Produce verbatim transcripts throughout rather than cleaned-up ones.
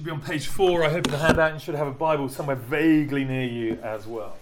be on page four, I hope, in the handout. You should have a Bible somewhere vaguely near you as well.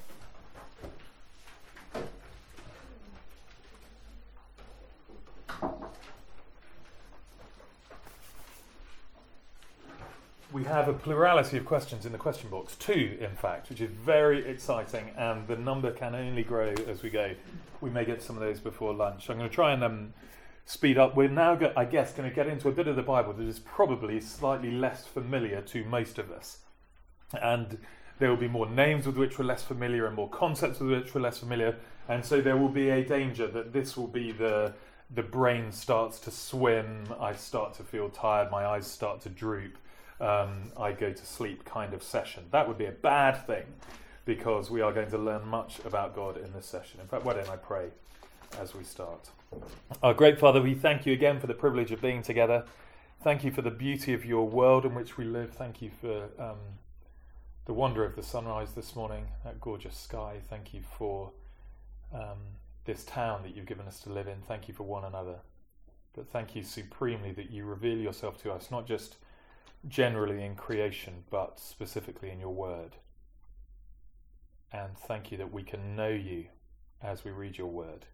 We have a plurality of questions in the question box, two in fact, which is very exciting, and the number can only grow as we go. We may get some of those before lunch. I'm going to try and um, speed up. We're now, go- I guess, going to get into a bit of the Bible that is probably slightly less familiar to most of us. And there will be more names with which we're less familiar and more concepts with which we're less familiar. And so there will be a danger that this will be the the brain starts to swim, I start to feel tired, my eyes start to droop. Um, I go to sleep kind of session. That would be a bad thing, because we are going to learn much about God in this session. In fact, why don't I pray as we start? Our great Father, we thank you again for the privilege of being together. Thank you for the beauty of your world in which we live. Thank you for um, the wonder of the sunrise this morning, that gorgeous sky. Thank you for um, this town that you've given us to live in. Thank you for one another. But thank you supremely that you reveal yourself to us, not just generally in creation, but specifically in your word. And thank you that we can know you as we read your word.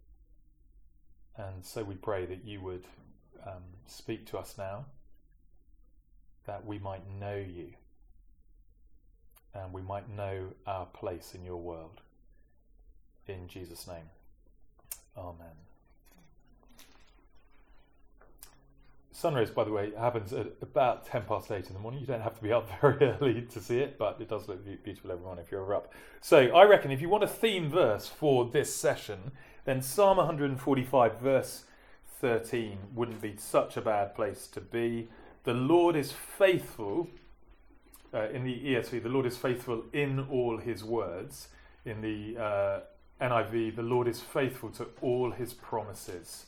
And so we pray that you would um, speak to us now, that we might know you, and we might know our place in your world. In Jesus' name, amen. Sunrise, by the way, happens at about ten past eight in the morning. You don't have to be up very early to see it, but it does look beautiful every morning if you're up. So I reckon if you want a theme verse for this session, then Psalm one forty-five verse thirteen wouldn't be such a bad place to be. The Lord is faithful, uh, in the E S V, the Lord is faithful in all his words. In the uh, N I V, the Lord is faithful to all his promises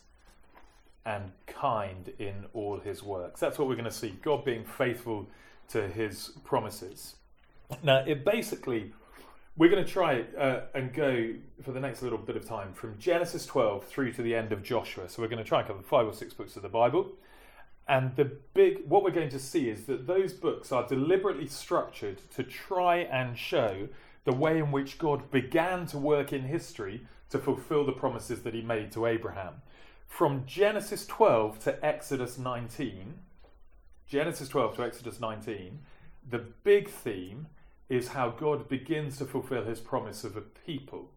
and kind in all his works. That's what we're going to see, God being faithful to his promises. Now, it basically, we're going to try uh, and go for the next little bit of time from Genesis twelve through to the end of Joshua. So we're going to try and cover five or six books of the Bible. And the big, what we're going to see is that those books are deliberately structured to try and show the way in which God began to work in history to fulfill the promises that he made to Abraham. From Genesis twelve to Exodus nineteen, Genesis twelve to Exodus nineteen, the big theme is how God begins to fulfill his promise of a people.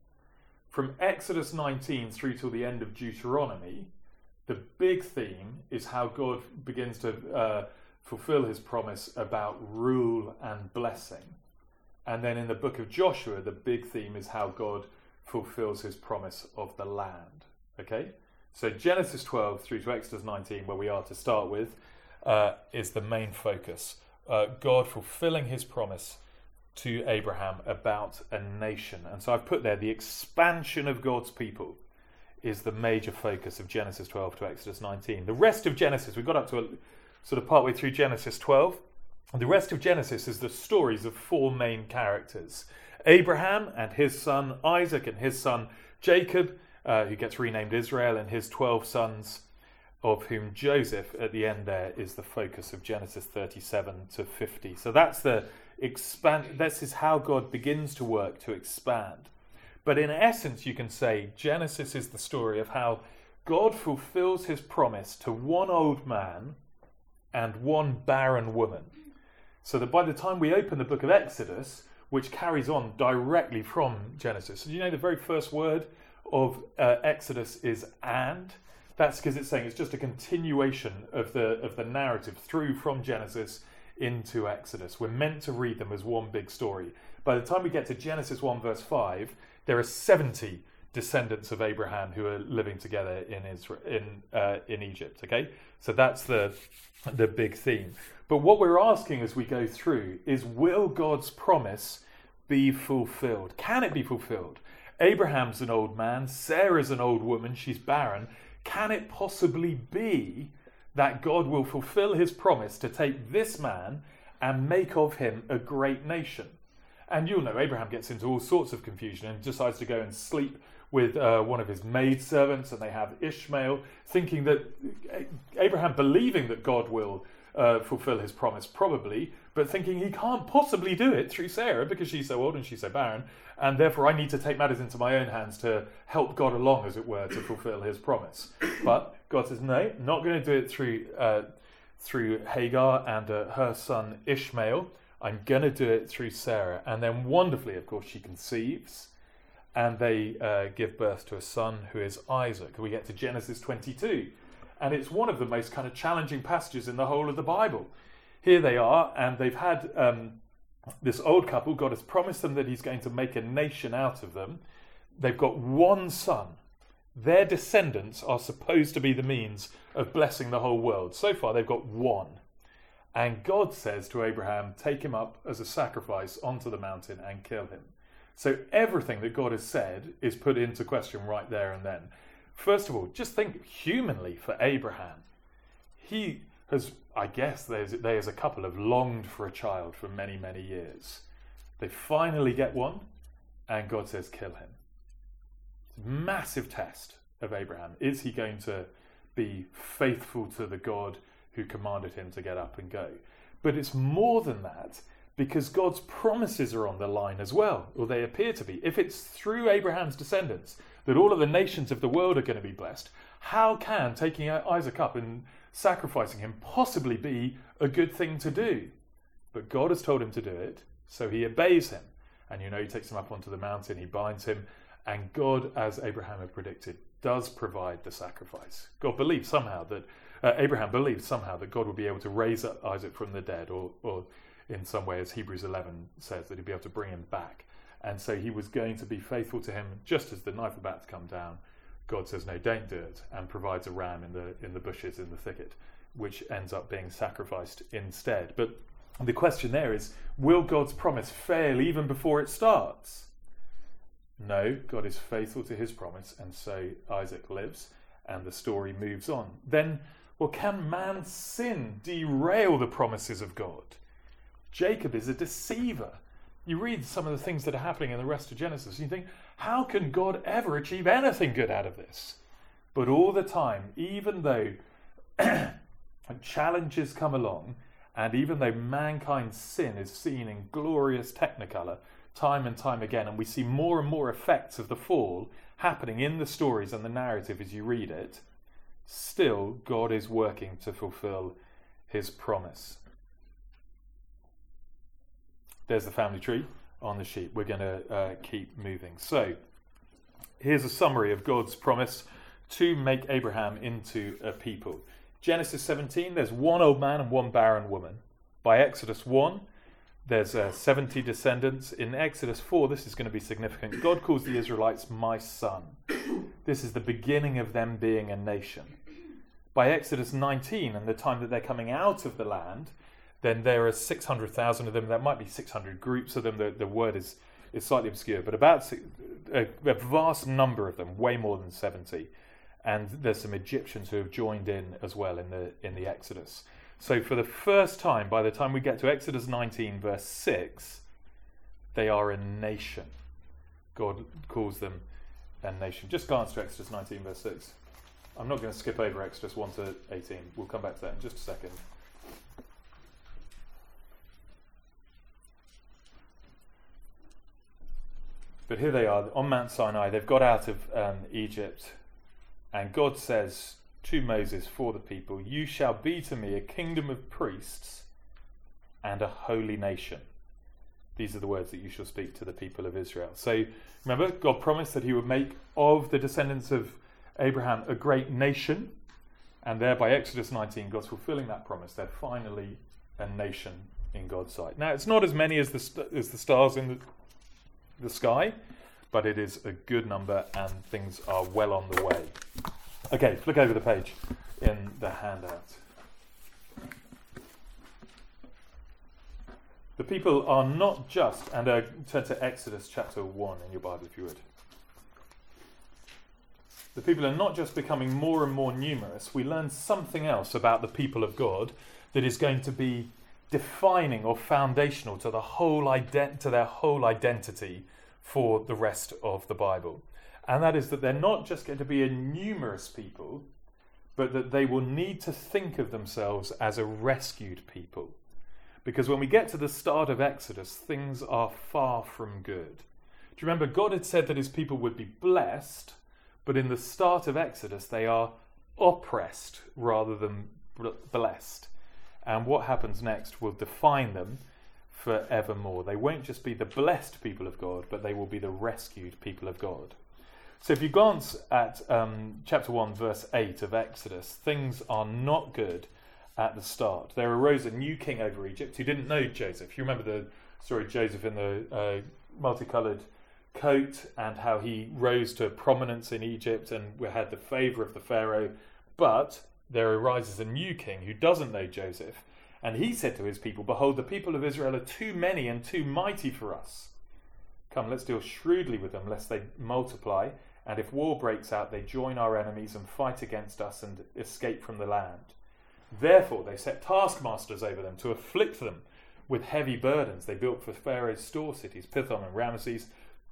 From Exodus nineteen through till the end of Deuteronomy, the big theme is how God begins to uh, fulfill his promise about rule and blessing. And then in the book of Joshua, the big theme is how God fulfills his promise of the land. Okay? So Genesis twelve through to Exodus nineteen, where we are to start with, uh, is the main focus. Uh, God fulfilling his promise to Abraham about a nation. And so I've put there, the expansion of God's people is the major focus of Genesis twelve to Exodus nineteen. The rest of Genesis, we've got up to a, sort of partway through Genesis twelve. And the rest of Genesis is the stories of four main characters. Abraham and his son Isaac and his son Jacob, Uh, who gets renamed Israel, and his twelve sons, of whom Joseph at the end there is the focus of Genesis thirty-seven to fifty. So that's the expand. This is how God begins to work to expand. But in essence, you can say Genesis is the story of how God fulfills his promise to one old man and one barren woman. So that by the time we open the book of Exodus, which carries on directly from Genesis, so you know the very first word of uh, Exodus is and. That's because it's saying it's just a continuation of the of the narrative through from Genesis into Exodus. We're meant to read them as one big story. By the time we get to Genesis one verse five, there are seventy descendants of Abraham who are living together in Israel, in uh, in Egypt. Okay, so that's the the big theme. But what we're asking as we go through is, will God's promise be fulfilled? Can it be fulfilled? Abraham's an old man, Sarah's an old woman, she's barren. Can it possibly be that God will fulfill his promise to take this man and make of him a great nation? And you'll know Abraham gets into all sorts of confusion and decides to go and sleep with uh, one of his maidservants, and they have Ishmael, thinking that Abraham believing that God will uh, fulfill his promise, probably, but thinking he can't possibly do it through Sarah because she's so old and she's so barren, and therefore I need to take matters into my own hands to help God along, as it were, to fulfill his promise. But God says, no, not going to do it through uh, through Hagar and uh, her son Ishmael. I'm going to do it through Sarah. And then wonderfully, of course, she conceives, and they uh, give birth to a son who is Isaac. We get to Genesis twenty-two, and it's one of the most kind of challenging passages in the whole of the Bible. Here they are, and they've had um, this old couple. God has promised them that he's going to make a nation out of them. They've got one son. Their descendants are supposed to be the means of blessing the whole world. So far, they've got one. And God says to Abraham, take him up as a sacrifice onto the mountain and kill him. So everything that God has said is put into question right there and then. First of all, just think humanly for Abraham. He has, I guess, they as a couple have longed for a child for many, many years. They finally get one, and God says, kill him. Massive test of Abraham. Is he going to be faithful to the God who commanded him to get up and go? But it's more than that, because God's promises are on the line as well, or they appear to be. If it's through Abraham's descendants that all of the nations of the world are going to be blessed, how can taking Isaac up and sacrificing him possibly be a good thing to do? But God has told him to do it, so he obeys him. And you know, he takes him up onto the mountain, he binds him, and God, as Abraham had predicted, does provide the sacrifice. God believed somehow that, uh, Abraham believed somehow that God would be able to raise up Isaac from the dead, or, or in some way, as Hebrews eleven says, that he'd be able to bring him back. And so he was going to be faithful to him, just as the knife about to come down. God says, no, don't do it, and provides a ram in the in the bushes in the thicket, which ends up being sacrificed instead. But the question there is, will God's promise fail even before it starts? No, God is faithful to his promise, and so Isaac lives, and the story moves on. Then, well, can man's sin derail the promises of God? Jacob is a deceiver. You read some of the things that are happening in the rest of Genesis, and you think, how can God ever achieve anything good out of this? But all the time, even though challenges come along, and even though mankind's sin is seen in glorious technicolor time and time again, and we see more and more effects of the fall happening in the stories and the narrative as you read it, still God is working to fulfill his promise. There's the family tree on the sheet. We're going to uh, keep moving. So here's a summary of God's promise to make Abraham into a people. Genesis seventeen, there's one old man and one barren woman. By Exodus one, there's uh, seventy descendants. In Exodus four, this is going to be significant. God calls the Israelites my son. This is the beginning of them being a nation. By Exodus nineteen, and the time that they're coming out of the land, then there are six hundred thousand of them. There might be six hundred groups of them. The, the word is, is slightly obscure, but about a, a vast number of them, way more than seventy. And there's some Egyptians who have joined in as well in the in the Exodus. So for the first time, by the time we get to Exodus nineteen, verse six, they are a nation. God calls them a nation. Just glance to Exodus nineteen, verse six. I'm not going to skip over Exodus one to eighteen. We'll come back to that in just a second. But here they are on Mount Sinai. They've got out of um, Egypt. And God says to Moses for the people, you shall be to me a kingdom of priests and a holy nation. These are the words that you shall speak to the people of Israel. So remember, God promised that he would make of the descendants of Abraham a great nation. And there by Exodus nineteen, God's fulfilling that promise. They're finally a nation in God's sight. Now, it's not as many as the, st- as the stars in the, the sky, but it is a good number and things are well on the way. Okay, flick over the page in the handout. The people are not just, and uh, turn to Exodus chapter one in your Bible if you would. The people are not just becoming more and more numerous. We learn something else about the people of God that is going to be defining or foundational to the whole ident- to their whole identity for the rest of the Bible. And that is that they're not just going to be a numerous people, but that they will need to think of themselves as a rescued people. Because when we get to the start of Exodus, things are far from good. Do you remember God had said that his people would be blessed, but in the start of Exodus they are oppressed rather than blessed. And what happens next will define them forevermore. They won't just be the blessed people of God, but they will be the rescued people of God. So if you glance at um, chapter one, verse eight of Exodus, things are not good at the start. There arose a new king over Egypt who didn't know Joseph. You remember the story of Joseph in the uh, multicoloured coat and how he rose to prominence in Egypt and had the favour of the Pharaoh. But there arises a new king who doesn't know Joseph. And he said to his people, "Behold, the people of Israel are too many and too mighty for us. Come, let's deal shrewdly with them, lest they multiply. And if war breaks out, they join our enemies and fight against us and escape from the land." Therefore they set taskmasters over them to afflict them with heavy burdens. They built for Pharaoh's store cities, Pithom and Ramesses.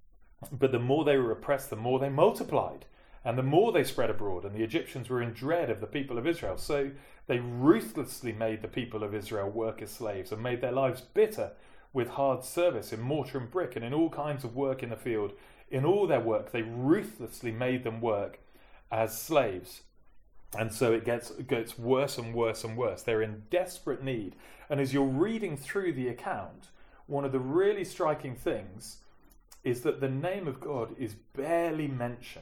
But the more they were oppressed, the more they multiplied. And the more they spread abroad, and the Egyptians were in dread of the people of Israel. So they ruthlessly made the people of Israel work as slaves and made their lives bitter with hard service in mortar and brick and in all kinds of work in the field. In all their work, they ruthlessly made them work as slaves. And so it gets, it gets worse and worse and worse. They're in desperate need. And as you're reading through the account, one of the really striking things is that the name of God is barely mentioned.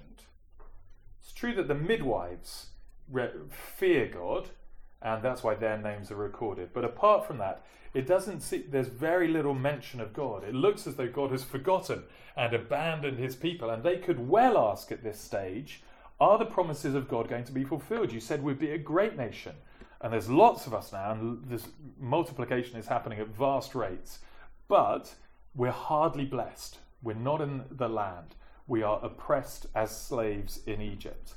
It's true that the midwives re- fear God, and that's why their names are recorded. But apart from that, it doesn't see, there's very little mention of God. It looks as though God has forgotten and abandoned his people. And they could well ask at this stage, are the promises of God going to be fulfilled? You said we'd be a great nation. And there's lots of us now, and this multiplication is happening at vast rates. But we're hardly blessed. We're not in the land. We are oppressed as slaves in Egypt.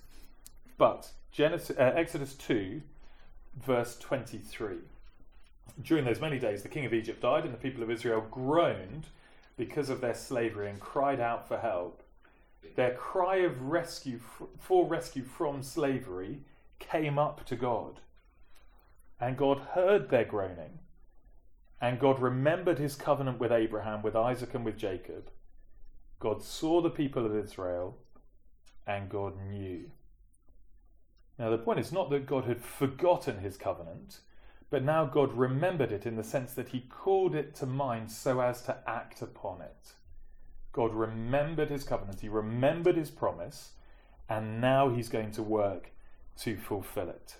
But Genesis, uh, Exodus two, verse twenty-three. During those many days, the king of Egypt died, and the people of Israel groaned because of their slavery and cried out for help. Their cry of rescue for rescue from slavery came up to God. And God heard their groaning. And God remembered his covenant with Abraham, with Isaac, and with Jacob. God saw the people of Israel, and God knew. Now the point is not that God had forgotten his covenant, but now God remembered it in the sense that he called it to mind so as to act upon it. God remembered his covenant, he remembered his promise, and now he's going to work to fulfill it.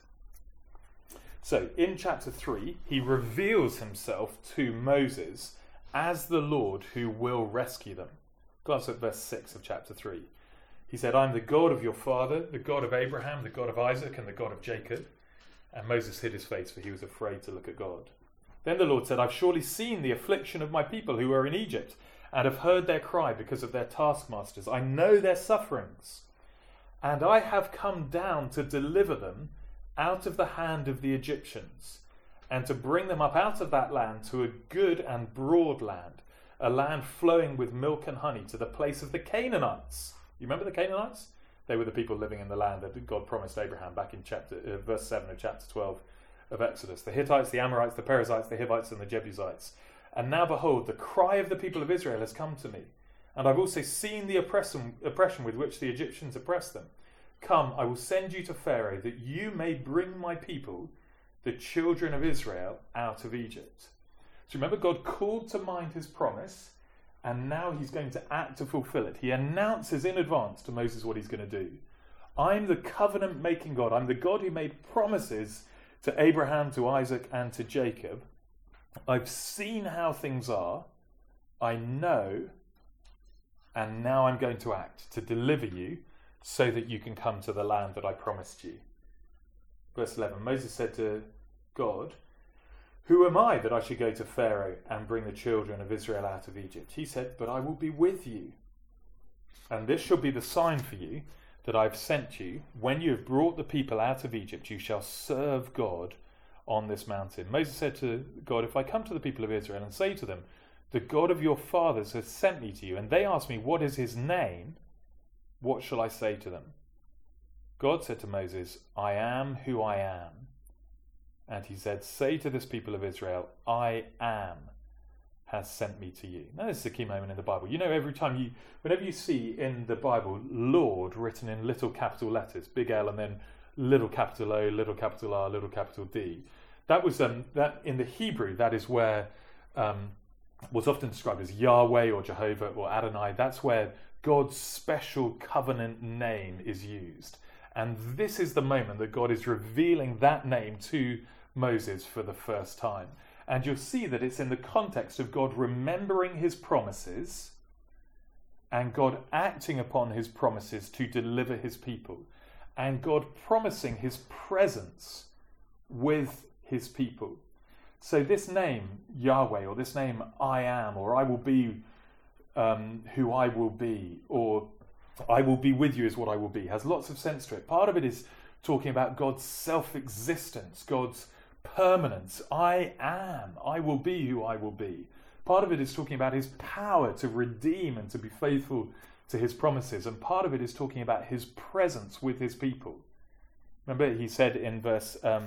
So in chapter three, he reveals himself to Moses as the Lord who will rescue them. Glance at verse six of chapter three. He said, "I'm the God of your father, the God of Abraham, the God of Isaac, and the God of Jacob." And Moses hid his face, for he was afraid to look at God. Then the Lord said, "I've surely seen the affliction of my people who are in Egypt, and have heard their cry because of their taskmasters. I know their sufferings. And I have come down to deliver them out of the hand of the Egyptians, and to bring them up out of that land to a good and broad land, a land flowing with milk and honey, to the place of the Canaanites." You remember the Canaanites? They were the people living in the land that God promised Abraham back in chapter uh, verse seven of chapter twelve of Exodus. The Hittites, the Amorites, the Perizzites, the Hivites, and the Jebusites. "And now behold, the cry of the people of Israel has come to me, and I've also seen the oppression, oppression with which the Egyptians oppress them. Come, I will send you to Pharaoh, that you may bring my people, the children of Israel, out of Egypt." So remember, God called to mind his promise, and now he's going to act to fulfill it. He announces in advance to Moses what he's going to do. I'm the covenant-making God. I'm the God who made promises to Abraham, to Isaac, and to Jacob. I've seen how things are. I know. And now I'm going to act to deliver you so that you can come to the land that I promised you. Verse eleven, Moses said to God, "Who am I that I should go to Pharaoh and bring the children of Israel out of Egypt?" He said, "But I will be with you. And this shall be the sign for you that I've sent you. When you have brought the people out of Egypt, you shall serve God on this mountain." Moses said to God, "If I come to the people of Israel and say to them, 'The God of your fathers has sent me to you,' and they ask me, 'What is his name?' what shall I say to them?" God said to Moses, I am who I am. And he said, say to this people of Israel, I am has sent me to you. Now this is a key moment in the Bible. You know, every time you, whenever you see in the Bible, Lord written in little capital letters, big L and then little capital O, little capital R, little capital D, that was, um, that in the Hebrew, that is where, um, what's often described as Yahweh or Jehovah or Adonai. That's where God's special covenant name is used. And this is the moment that God is revealing that name to Moses for the first time. And you'll see that it's in the context of God remembering his promises and God acting upon his promises to deliver his people, and God promising his presence with his people. So this name, Yahweh, or this name, I am, or I will be um, who I will be, or I will be with you is what I will be, has lots of sense to it. Part of it is talking about God's self-existence, God's permanence. I am, I will be who I will be. Part of it is talking about his power to redeem and to be faithful to his promises. And part of it is talking about his presence with his people. Remember, he said in verse um,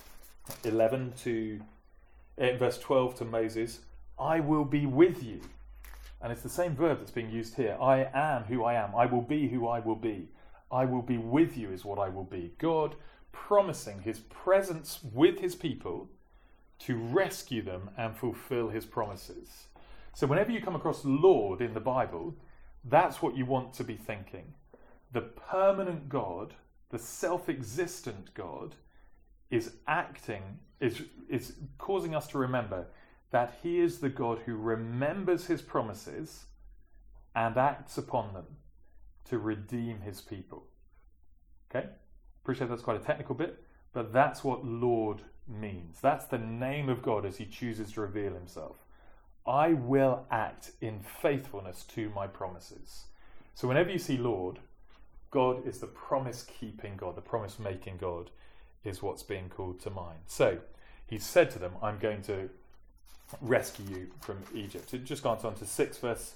eleven to, in verse twelve to Moses, I will be with you. And it's the same verb that's being used here. I am who I am. I will be who I will be. I will be with you is what I will be. God promising his presence with his people to rescue them and fulfill his promises. So whenever you come across Lord in the Bible, that's what you want to be thinking. The permanent God, the self-existent God, is acting, is, is causing us to remember that he is the God who remembers his promises and acts upon them to redeem his people. Okay? Appreciate that's quite a technical bit, but that's what Lord means. That's the name of God as he chooses to reveal himself. I will act in faithfulness to my promises. So whenever you see Lord, God is the promise-keeping God, the promise-making God is what's being called to mind. So he said to them, I'm going to rescue you from Egypt. It just goes on to six verse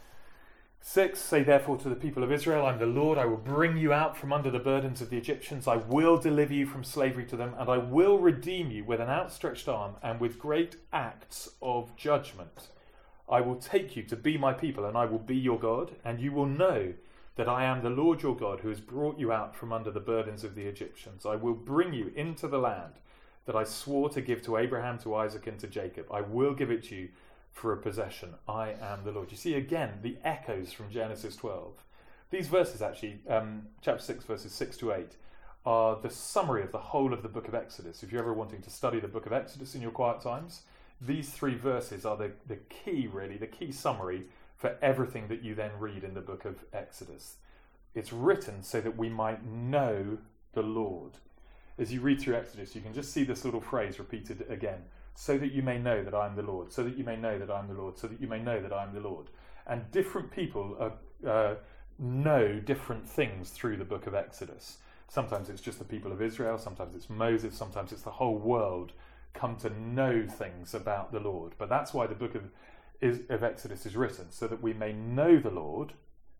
six. Say therefore to the people of Israel, I'm the Lord, I will bring you out from under the burdens of the Egyptians, I will deliver you from slavery to them, and I will redeem you with an outstretched arm and with great acts of judgment. I will take you to be my people, and I will be your God, and you will know that I am the Lord your God who has brought you out from under the burdens of the Egyptians. I will bring you into the land that I swore to give to Abraham, to Isaac, and to Jacob. I will give it to you for a possession. I am the Lord. You see again the echoes from Genesis twelve. These verses actually, um, chapter six, verses six to eight, are the summary of the whole of the book of Exodus. If you're ever wanting to study the book of Exodus in your quiet times, these three verses are the, the key, really, the key summary for everything that you then read in the book of Exodus. It's written so that we might know the Lord. As you read through Exodus, you can just see this little phrase repeated again. So that you may know that I am the Lord. So that you may know that I am the Lord. So that you may know that I am the Lord. And different people are, uh, know different things through the book of Exodus. Sometimes it's just the people of Israel. Sometimes it's Moses. Sometimes it's the whole world come to know things about the Lord. But that's why the book of, is, of Exodus is written. So that we may know the Lord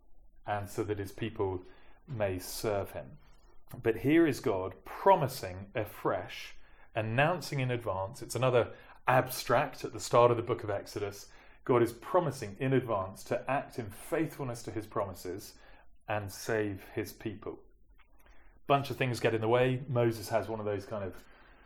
and so that his people may serve him. But here is God promising afresh, announcing in advance. It's another abstract at the start of the book of Exodus. God is promising in advance to act in faithfulness to his promises and save his people. Bunch of things get in the way. Moses has one of those kind of,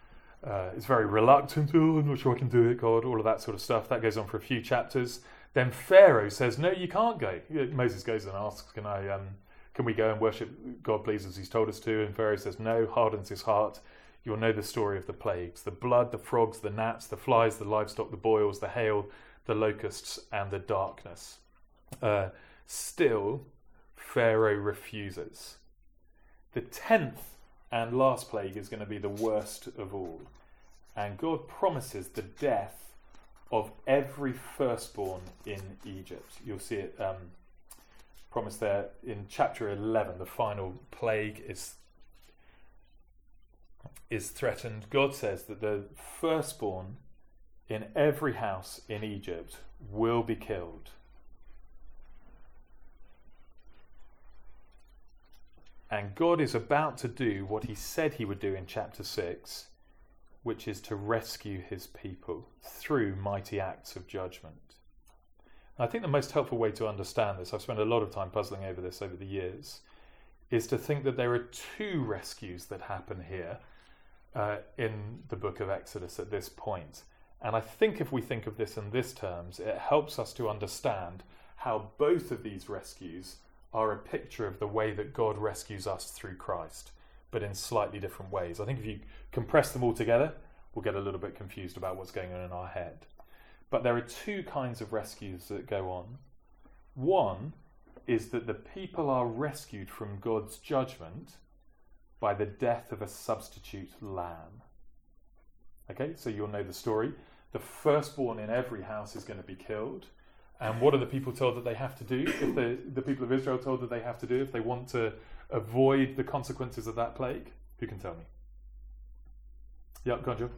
uh, is very reluctant. Oh, I'm not sure I can do it, God. All of that sort of stuff. That goes on for a few chapters. Then Pharaoh says, no, you can't go. Moses goes and asks, can I, um, can we go and worship God, please, as he's told us to? And Pharaoh says, no, hardens his heart. You'll know the story of the plagues, the blood, the frogs, the gnats, the flies, the livestock, the boils, the hail, the locusts, and the darkness. Uh, still, Pharaoh refuses. The tenth and last plague is going to be the worst of all. And God promises the death of every firstborn in Egypt. You'll see it um, promised there in chapter eleven. The final plague is is threatened. God says that the firstborn in every house in Egypt will be killed. And God is about to do what he said he would do in chapter six, which is to rescue his people through mighty acts of judgment. I think the most helpful way to understand this, I've spent a lot of time puzzling over this over the years, is to think that there are two rescues that happen here uh, in the book of Exodus at this point. And I think if we think of this in this terms, it helps us to understand how both of these rescues are a picture of the way that God rescues us through Christ, but in slightly different ways. I think if you compress them all together, we'll get a little bit confused about what's going on in our head. But there are two kinds of rescues that go on. One is that the people are rescued from God's judgment by the death of a substitute lamb. Okay, so you'll know the story. The firstborn in every house is going to be killed. And what are the people told that they have to do? If the, the people of Israel told that they have to do if they want to avoid the consequences of that plague? Who can tell me? Yeah, go on, Jill.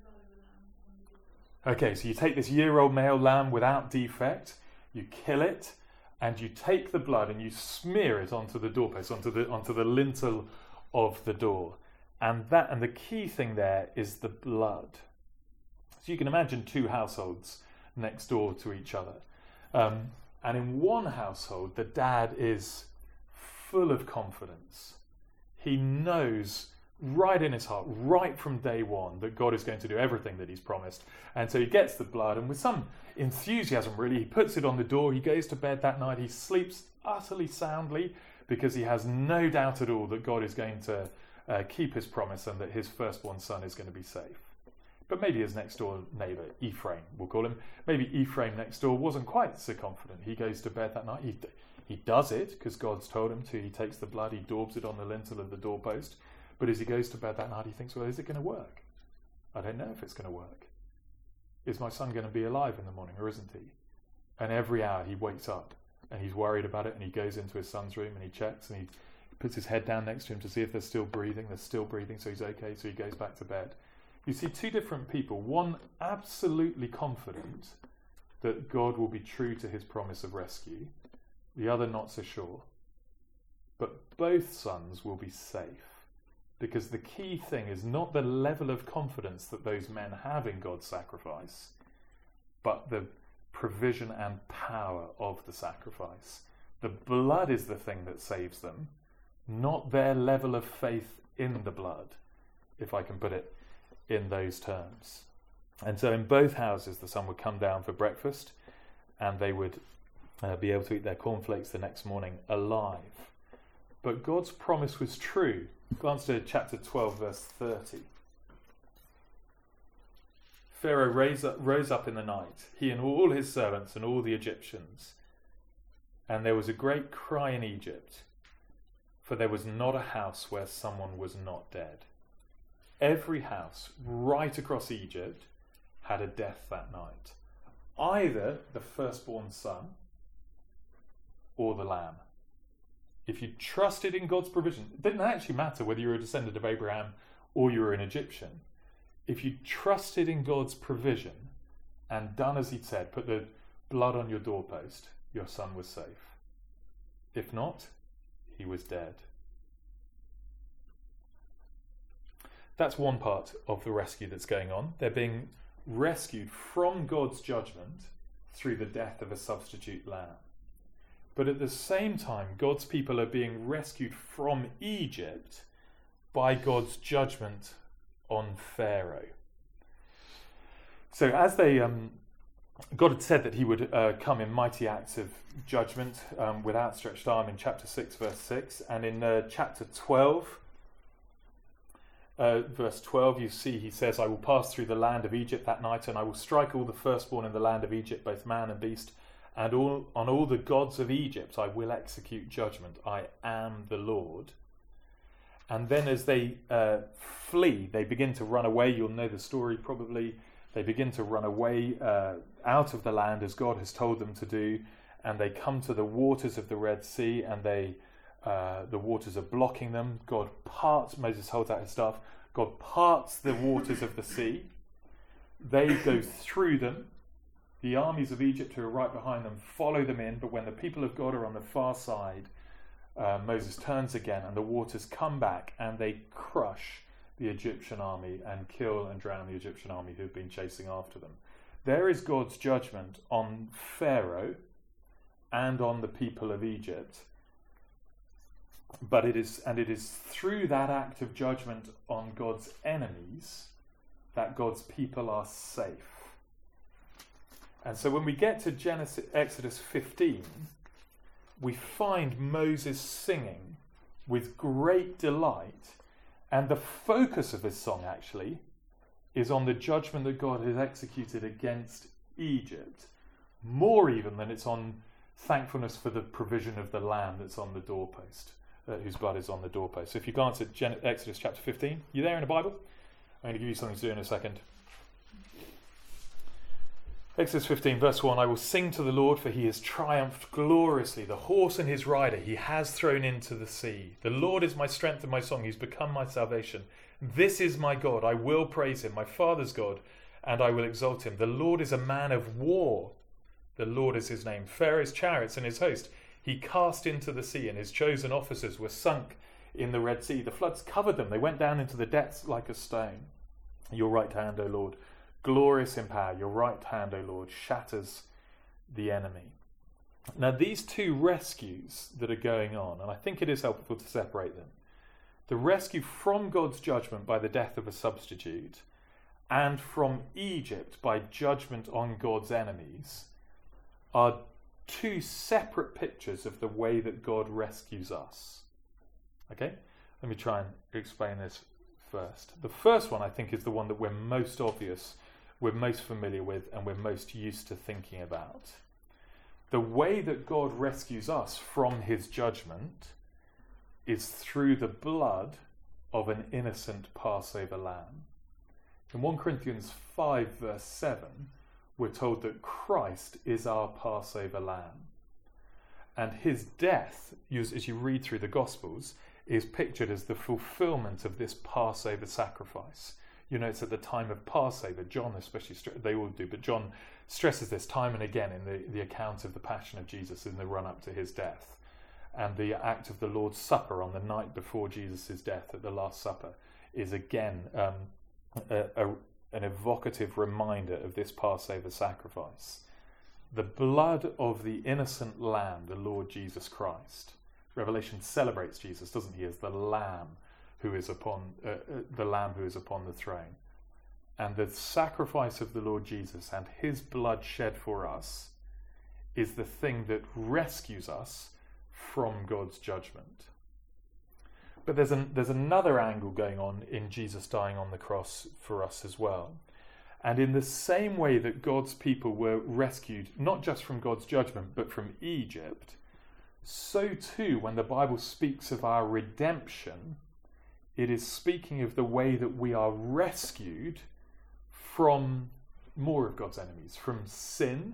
Okay, so you take this year-old male lamb without defect, you kill it, and you take the blood and you smear it onto the doorpost, onto the onto the lintel of the door. And that and the key thing there is the blood. So you can imagine two households next door to each other. Um, and in one household, the dad is full of confidence. He knows right in his heart, right from day one, that God is going to do everything that he's promised. And so he gets the blood, and with some enthusiasm, really, he puts it on the door. He goes to bed that night. He sleeps utterly soundly because he has no doubt at all that God is going to uh, keep his promise and that his firstborn son is going to be safe. But maybe his next door neighbour, Ephraim, we'll call him, maybe Ephraim next door wasn't quite so confident. He goes to bed that night. He, he does it because God's told him to. He takes the blood, he daubs it on the lintel of the doorpost. But as he goes to bed that night, he thinks, well, is it going to work? I don't know if it's going to work. Is my son going to be alive in the morning, or isn't he? And every hour he wakes up and he's worried about it, and he goes into his son's room and he checks and he puts his head down next to him to see if they're still breathing. They're still breathing, so he's okay, so he goes back to bed. You see two different people, one absolutely confident that God will be true to his promise of rescue, the other not so sure. But both sons will be safe, because the key thing is not the level of confidence that those men have in God's sacrifice, but the provision and power of the sacrifice. The blood is the thing that saves them, not their level of faith in the blood, if I can put it in those terms. And so in both houses, the son would come down for breakfast, and they would uh, be able to eat their cornflakes the next morning alive. But God's promise was true. Glance to chapter twelve, verse thirty. Pharaoh rose up, rose up in the night, he and all his servants and all the Egyptians. And there was a great cry in Egypt, for there was not a house where someone was not dead. Every house right across Egypt had a death that night. Either the firstborn son or the lamb. If you trusted in God's provision, it didn't actually matter whether you were a descendant of Abraham or you were an Egyptian. If you trusted in God's provision and done as he'd said, put the blood on your doorpost, your son was safe. If not, he was dead. That's one part of the rescue that's going on. They're being rescued from God's judgment through the death of a substitute lamb. But at the same time, God's people are being rescued from Egypt by God's judgment on Pharaoh. So as they, um, God had said that he would uh, come in mighty acts of judgment um, with outstretched arm in chapter six, verse six. And in uh, chapter twelve, Uh, verse twelve, you see he says, I will pass through the land of Egypt that night, and I will strike all the firstborn in the land of Egypt, both man and beast, and all, on all the gods of Egypt I will execute judgment. I am the Lord. And then as they uh, flee, they begin to run away. You'll know the story probably. They begin to run away uh, out of the land as God has told them to do, and they come to the waters of the Red Sea, and they Uh, the waters are blocking them. God parts, Moses holds out his staff, God parts the waters of the sea. They go through them. The armies of Egypt who are right behind them follow them in, but when the people of God are on the far side, uh, Moses turns again and the waters come back and they crush the Egyptian army and kill and drown the Egyptian army who've been chasing after them. There is God's judgment on Pharaoh and on the people of Egypt. But it is, and it is through that act of judgment on God's enemies that God's people are safe. And so when we get to Genesis, Exodus fifteen, we find Moses singing with great delight, and the focus of his song actually is on the judgment that God has executed against Egypt, more even than it's on thankfulness for the provision of the lamb that's on the doorpost, uh, whose blood is on the doorpost. So if you glance at Gen- Exodus chapter fifteen, you there in the Bible? I'm going to give you something to do in a second. Exodus fifteen, verse one, I will sing to the Lord, for he has triumphed gloriously. The horse and his rider he has thrown into the sea. The Lord is my strength and my song. He's become my salvation. This is my God. I will praise him, my father's God, and I will exalt him. The Lord is a man of war. The Lord is his name. Pharaoh's chariots and his host he cast into the sea, and his chosen officers were sunk in the Red Sea. The floods covered them. They went down into the depths like a stone. Your right hand, O Lord, glorious in power, your right hand, O Lord, shatters the enemy. Now, these two rescues that are going on, and I think it is helpful to separate them. The rescue from God's judgment by the death of a substitute, and from Egypt by judgment on God's enemies, are two separate pictures of the way that God rescues us. Okay? Let me try and explain this first. The first one, I think, is the one that we're most obvious, we're most familiar with, and we're most used to thinking about. The way that God rescues us from his judgment is through the blood of an innocent Passover lamb. In First Corinthians five, verse seven, we're told that Christ is our Passover lamb. And his death, as you read through the Gospels, is pictured as the fulfillment of this Passover sacrifice. You know, it's at the time of Passover. John especially, they all do, but John stresses this time and again in the, the account of the passion of Jesus in the run-up to his death. And the act of the Lord's Supper on the night before Jesus' death at the Last Supper is again um, a, a, an evocative reminder of this Passover sacrifice. The blood of the innocent lamb, the Lord Jesus Christ. Revelation celebrates Jesus, doesn't he, as the lamb who is upon uh, uh, the lamb who is upon the throne. And the sacrifice of the Lord Jesus and his blood shed for us is the thing that rescues us from God's judgment. But there's an, there's another angle going on in Jesus dying on the cross for us as well. And in the same way that God's people were rescued, not just from God's judgment, but from Egypt, so too, when the Bible speaks of our redemption, it is speaking of the way that we are rescued from more of God's enemies, from sin,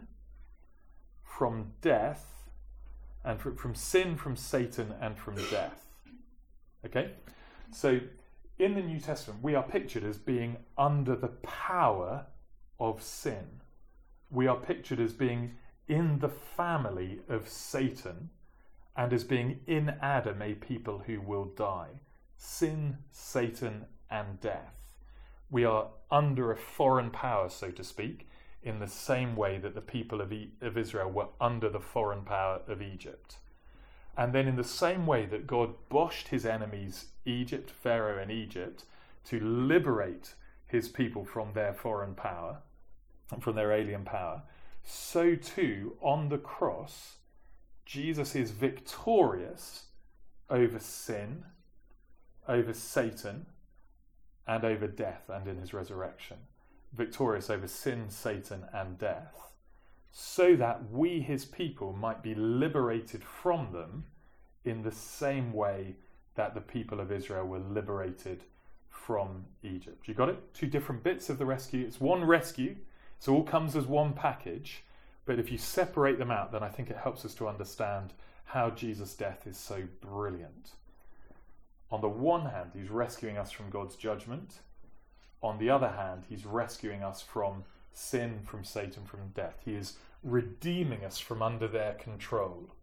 from death, and from, from sin, from Satan, and from death. Okay? So, in the New Testament, we are pictured as being under the power of sin. We are pictured as being in the family of Satan, and as being in Adam a people who will die. Sin, Satan, and death. We are under a foreign power, so to speak, in the same way that the people of, e- of Israel were under the foreign power of Egypt. And then in the same way that God boshed his enemies, Egypt, Pharaoh and Egypt, to liberate his people from their foreign power, from their alien power, so too, on the cross, Jesus is victorious over sin, over Satan, and over death, and in his resurrection. Victorious over sin, Satan, and death, so that we, his people, might be liberated from them in the same way that the people of Israel were liberated from Egypt. You got it? Two different bits of the rescue. It's one rescue, so it all comes as one package. But if you separate them out, then I think it helps us to understand how Jesus' death is so brilliant. On the one hand, he's rescuing us from God's judgment. On the other hand, he's rescuing us from sin, from Satan, from death. He is redeeming us from under their control.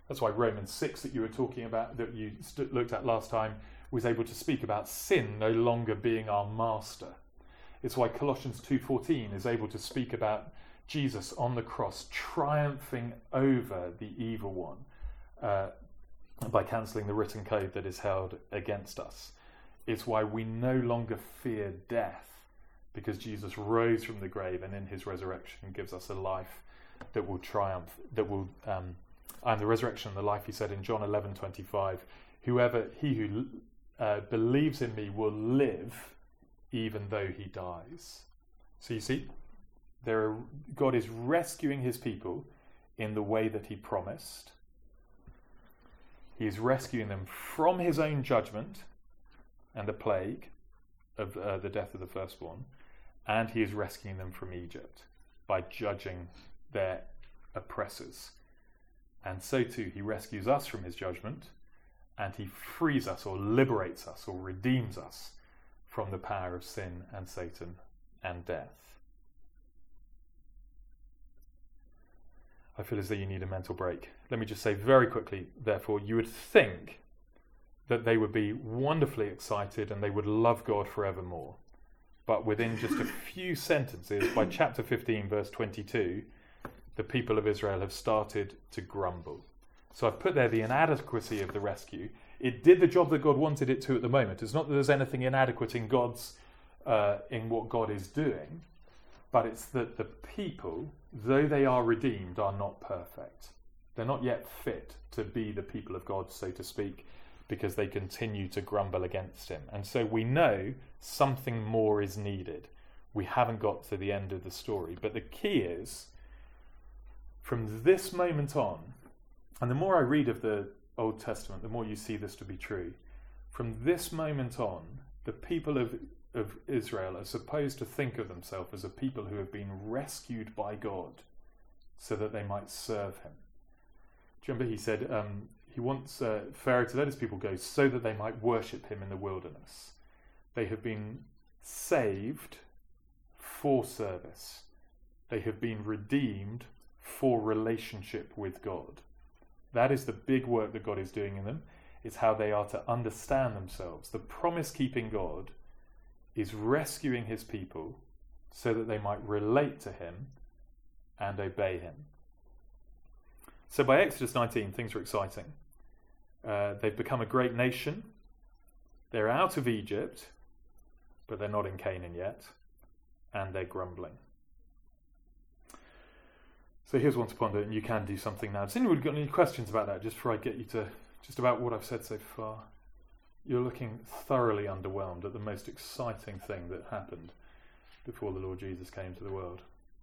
That's why Romans six that you were talking about, that you st- looked at last time, was able to speak about sin no longer being our master. It's why Colossians two fourteen is able to speak about Jesus on the cross triumphing over the evil one uh, by cancelling the written code that is held against us. It's why we no longer fear death, because Jesus rose from the grave and in his resurrection gives us a life that will triumph, that will, um, and the resurrection and the life, he said in John eleven twenty-five, whoever, he who uh, believes in me will live even though he dies. So you see, there are, God is rescuing his people in the way that he promised. He is rescuing them from his own judgment and the plague of uh, the death of the firstborn, and he is rescuing them from Egypt by judging their oppressors. And so too, he rescues us from his judgment, and he frees us or liberates us or redeems us from the power of sin and Satan and death. I feel as though you need a mental break. Let me just say very quickly, therefore, you would think that they would be wonderfully excited and they would love God forevermore. But within just a few sentences, by chapter fifteen, verse twenty-two, the people of Israel have started to grumble. So I've put there the inadequacy of the rescue. It did the job that God wanted it to at the moment. It's not that there's anything inadequate in God's, uh, in what God is doing, but it's that the people, though they are redeemed, are not perfect. They're not yet fit to be the people of God, so to speak, because they continue to grumble against him. And so we know something more is needed. We haven't got to the end of the story. But the key is, from this moment on, and the more I read of the Old Testament, the more you see this to be true. From this moment on, the people of, of Israel are supposed to think of themselves as a people who have been rescued by God so that they might serve him. Do you remember he said um, he wants uh, Pharaoh to let his people go so that they might worship him in the wilderness. They have been saved for service. They have been redeemed for relationship with God. That is the big work that God is doing in them. It's how they are to understand themselves. The promise-keeping God is rescuing his people so that they might relate to him and obey him. So by Exodus nineteen, things are exciting. Uh, they've become a great nation. They're out of Egypt, but they're not in Canaan yet, and they're grumbling. So here's one to ponder, and you can do something now. Has anyone got any questions about that, just before I get you to, just about what I've said so far? You're looking thoroughly underwhelmed at the most exciting thing that happened before the Lord Jesus came to the world.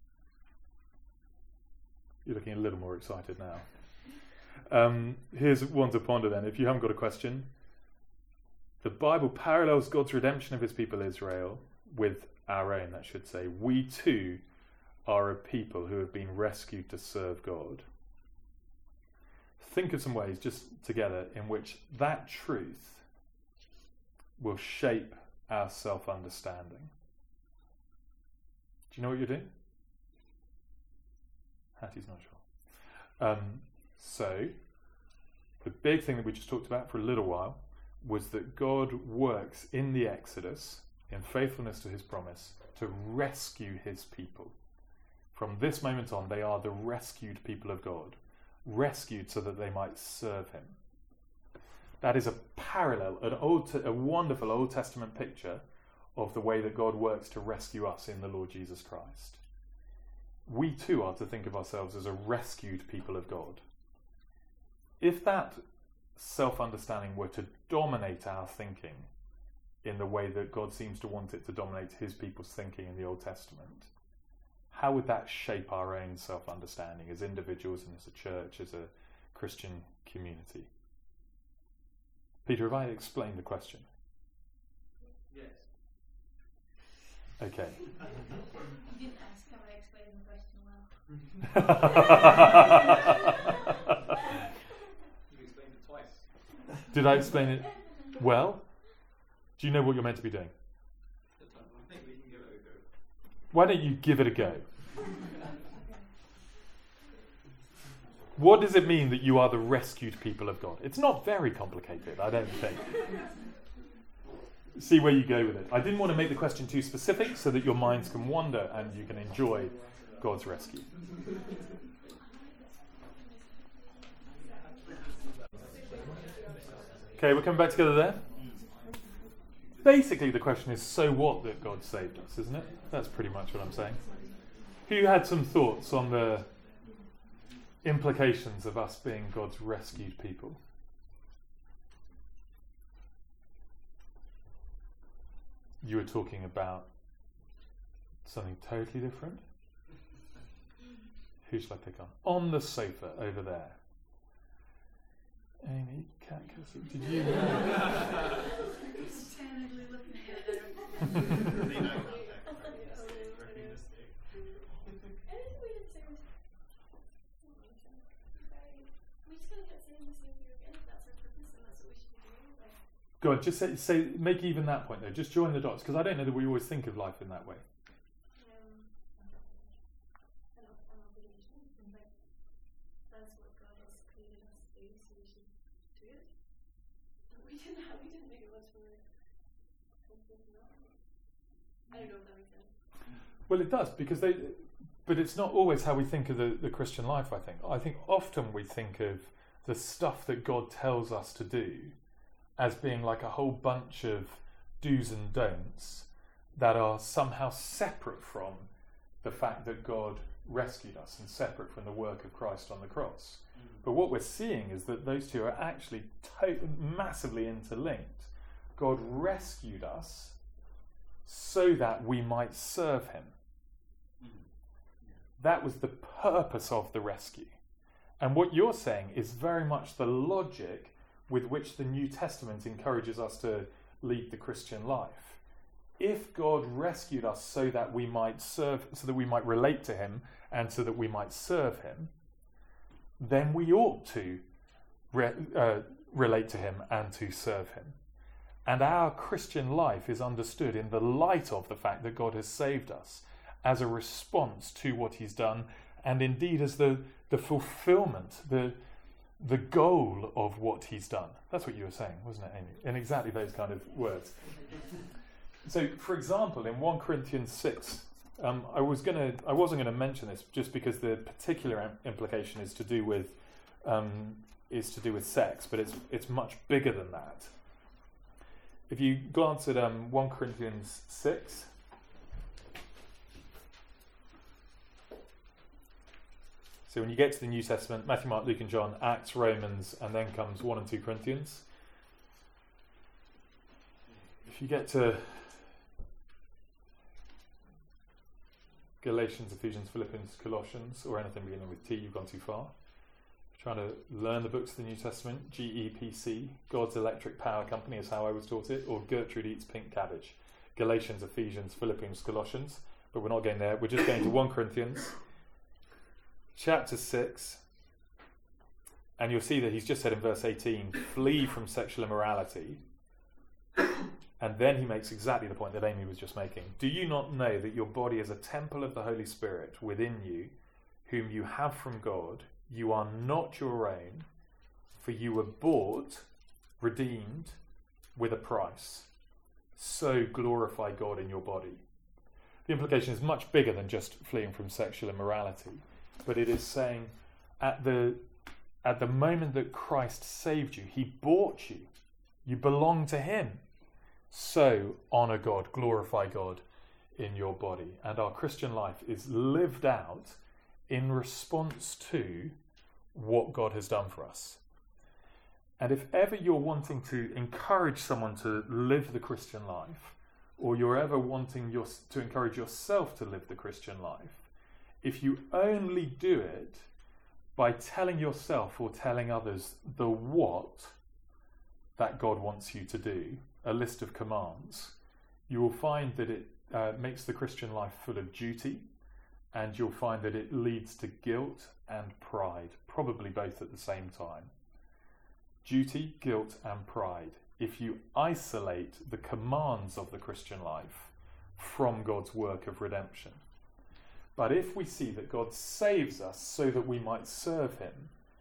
You're looking a little more excited now. Um, here's one to ponder then, if you haven't got a question. The Bible parallels God's redemption of his people Israel with our own, that should say. We too are a people who have been rescued to serve God. Think of some ways, just together, in which that truth will shape our self-understanding. Do you know what you're doing? Hattie's not sure. Um, so, the big thing that we just talked about for a little while was that God works in the Exodus, in faithfulness to his promise, to rescue his people. From this moment on, they are the rescued people of God, rescued so that they might serve him. That is a parallel, an old, a wonderful Old Testament picture of the way that God works to rescue us in the Lord Jesus Christ. We too are to think of ourselves as a rescued people of God. If that self-understanding were to dominate our thinking in the way that God seems to want it to dominate his people's thinking in the Old Testament, how would that shape our own self-understanding as individuals and as a church, as a Christian community? Peter, have I explained the question? Yes. Okay. You didn't ask how I explained the question well. You explained it twice. Did I explain it well? Do you know what you're meant to be doing? I think we can give it a go. Why don't you give it a go? What does it mean that you are the rescued people of God? It's not very complicated, I don't think. See where you go with it. I didn't want to make the question too specific so that your minds can wander and you can enjoy God's rescue. Okay, we're coming back together there. Basically, the question is, so what that God saved us, isn't it? That's pretty much what I'm saying. Who had some thoughts on the implications of us being God's rescued people? You were talking about something totally different? Who shall I pick on? On the sofa over there. Amy, Cat Castle, did you know? Standardly looking at them. They know. Go on, just say, say, make even that point though. Just join the dots, because I don't know that we always think of life in that way. Um, an obligation, and like that's what God has created us to do, so we should do it. And we didn't have, we didn't think it was for something not. I don't know if that makes sense. Well, it does, because they, but it's not always how we think of the, the Christian life. I think. I think often we think of the stuff that God tells us to do as being like a whole bunch of do's and don'ts that are somehow separate from the fact that God rescued us and separate from the work of Christ on the cross. Mm. But what we're seeing is that those two are actually to- massively interlinked. God rescued us so that we might serve him. Mm. Yeah. That was the purpose of the rescue. And what you're saying is very much the logic with which the New Testament encourages us to lead the Christian life. If God rescued us so that we might serve, so that we might relate to him and so that we might serve him, then we ought to re- uh, relate to him and to serve him. And our Christian life is understood in the light of the fact that God has saved us as a response to what he's done, and indeed as the, the fulfillment, the the goal of what he's done. That's what you were saying, wasn't it, Amy? In exactly those kind of words. So, for example, in First Corinthians six, um, I was gonna, I wasn't going to mention this just because the particular im- implication is to do with um, is to do with sex, but it's it's much bigger than that. If you glance at um, First Corinthians six. So when you get to the New Testament, Matthew, Mark, Luke and John, Acts, Romans, and then comes First and Second Corinthians. If you get to Galatians, Ephesians, Philippians, Colossians, or anything beginning with T, you've gone too far. If you're trying to learn the books of the New Testament, G E P C, God's Electric Power Company is how I was taught it, or Gertrude Eats Pink Cabbage. Galatians, Ephesians, Philippians, Colossians. But we're not going there. We're just going to First Corinthians. Chapter six, and you'll see that he's just said in verse eighteen, flee from sexual immorality, and then he makes exactly the point that Amy was just making. Do you not know that your body is a temple of the Holy Spirit within you, whom you have from God? You are not your own, for you were bought, redeemed, with a price. So glorify God in your body. The implication is much bigger than just fleeing from sexual immorality. But it is saying, at the at the moment that Christ saved you, he bought you. You belong to him. So honour God, glorify God in your body. And our Christian life is lived out in response to what God has done for us. And if ever you're wanting to encourage someone to live the Christian life, or you're ever wanting your, to encourage yourself to live the Christian life, if you only do it by telling yourself or telling others the what that God wants you to do, a list of commands, you will find that it uh, makes the Christian life full of duty, and you'll find that it leads to guilt and pride, probably both at the same time. Duty, guilt, and pride. If you isolate the commands of the Christian life from God's work of redemption. But if we see that God saves us so that we might serve him,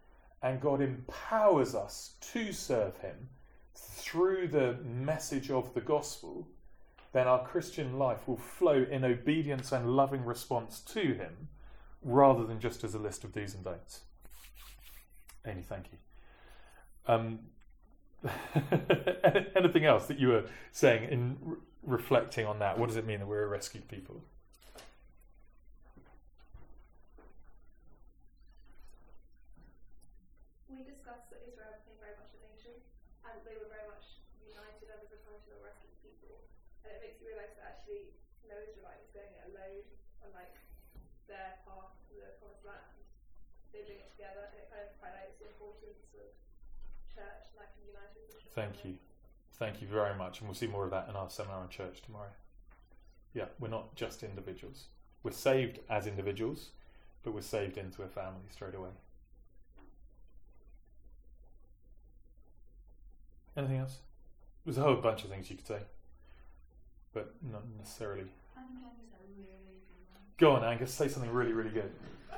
and God empowers us to serve him through the message of the gospel, then our Christian life will flow in obedience and loving response to him, rather than just as a list of do's and don'ts. Amy, thank you. Um, anything else that you were saying in re- reflecting on that? What does it mean that we're a rescued people? We discussed that Israel became very much a nation, and they were very much united under the title of rescued people. And it makes you realise that actually no Israelite is doing it alone on like their path to the promised land. They bring it together, and it kind of highlights the importance of church, like a united mission. Thank you. Thank you very much. And we'll see more of that in our seminar on church tomorrow. Yeah, we're not just individuals. We're saved as individuals, but we're saved into a family straight away. Anything else? There's a whole bunch of things you could say, but not necessarily. I think Angus had a really, really good one. Go on, Angus, say something really, really good.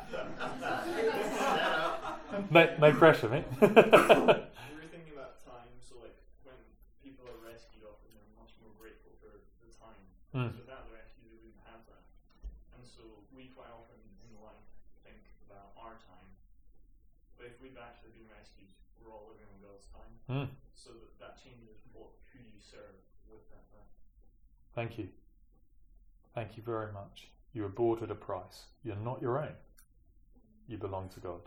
no, no pressure, mate. We were thinking about time, so like when people are rescued, often they're much more grateful for the time. Mm. Because without the rescue, they wouldn't have that. And so we quite often in life think about our time, but if we've actually been rescued, we're all living on God's time. Mm. So that, that changes what who you serve with that time. Thank you. Thank you very much. You are bought at a price. You're not your own. You belong to God.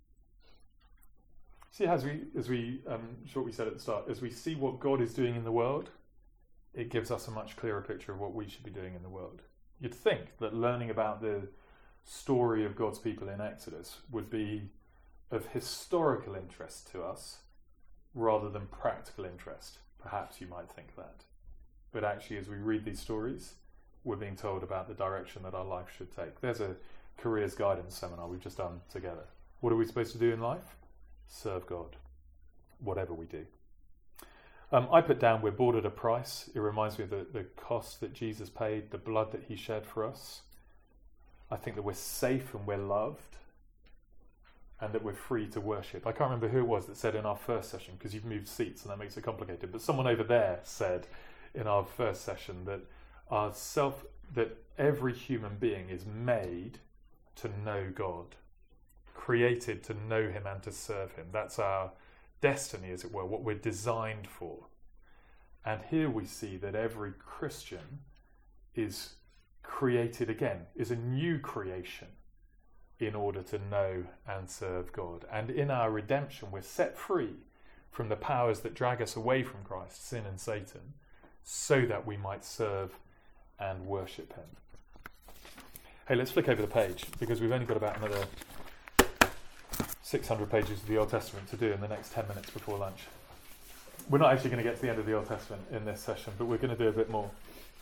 See, as we, as we, um, what we said at the start, as we see what God is doing in the world, it gives us a much clearer picture of what we should be doing in the world. You'd think that learning about the story of God's people in Exodus would be of historical interest to us rather than practical interest. Perhaps you might think that. But actually, as we read these stories, we're being told about the direction that our life should take. There's a careers guidance seminar we've just done together. What are we supposed to do in life? Serve God, whatever we do. Um, I put down we're bought at a price. It reminds me of the, the cost that Jesus paid, the blood that he shed for us. I think that we're safe and we're loved, and that we're free to worship. I can't remember who it was that said in our first session, because you've moved seats and that makes it complicated, but someone over there said in our first session that our self, that every human being is made to know God, created to know him and to serve him. That's our destiny, as it were, what we're designed for. And here we see that every Christian is created again, is a new creation in order to know and serve God. And in our redemption, we're set free from the powers that drag us away from Christ, sin and Satan, so that we might serve and worship him. Hey, let's flick over the page, because we've only got about another six hundred pages of the Old Testament to do in the next ten minutes before lunch. We're not actually going to get to the end of the Old Testament in this session, but we're going to do a bit more.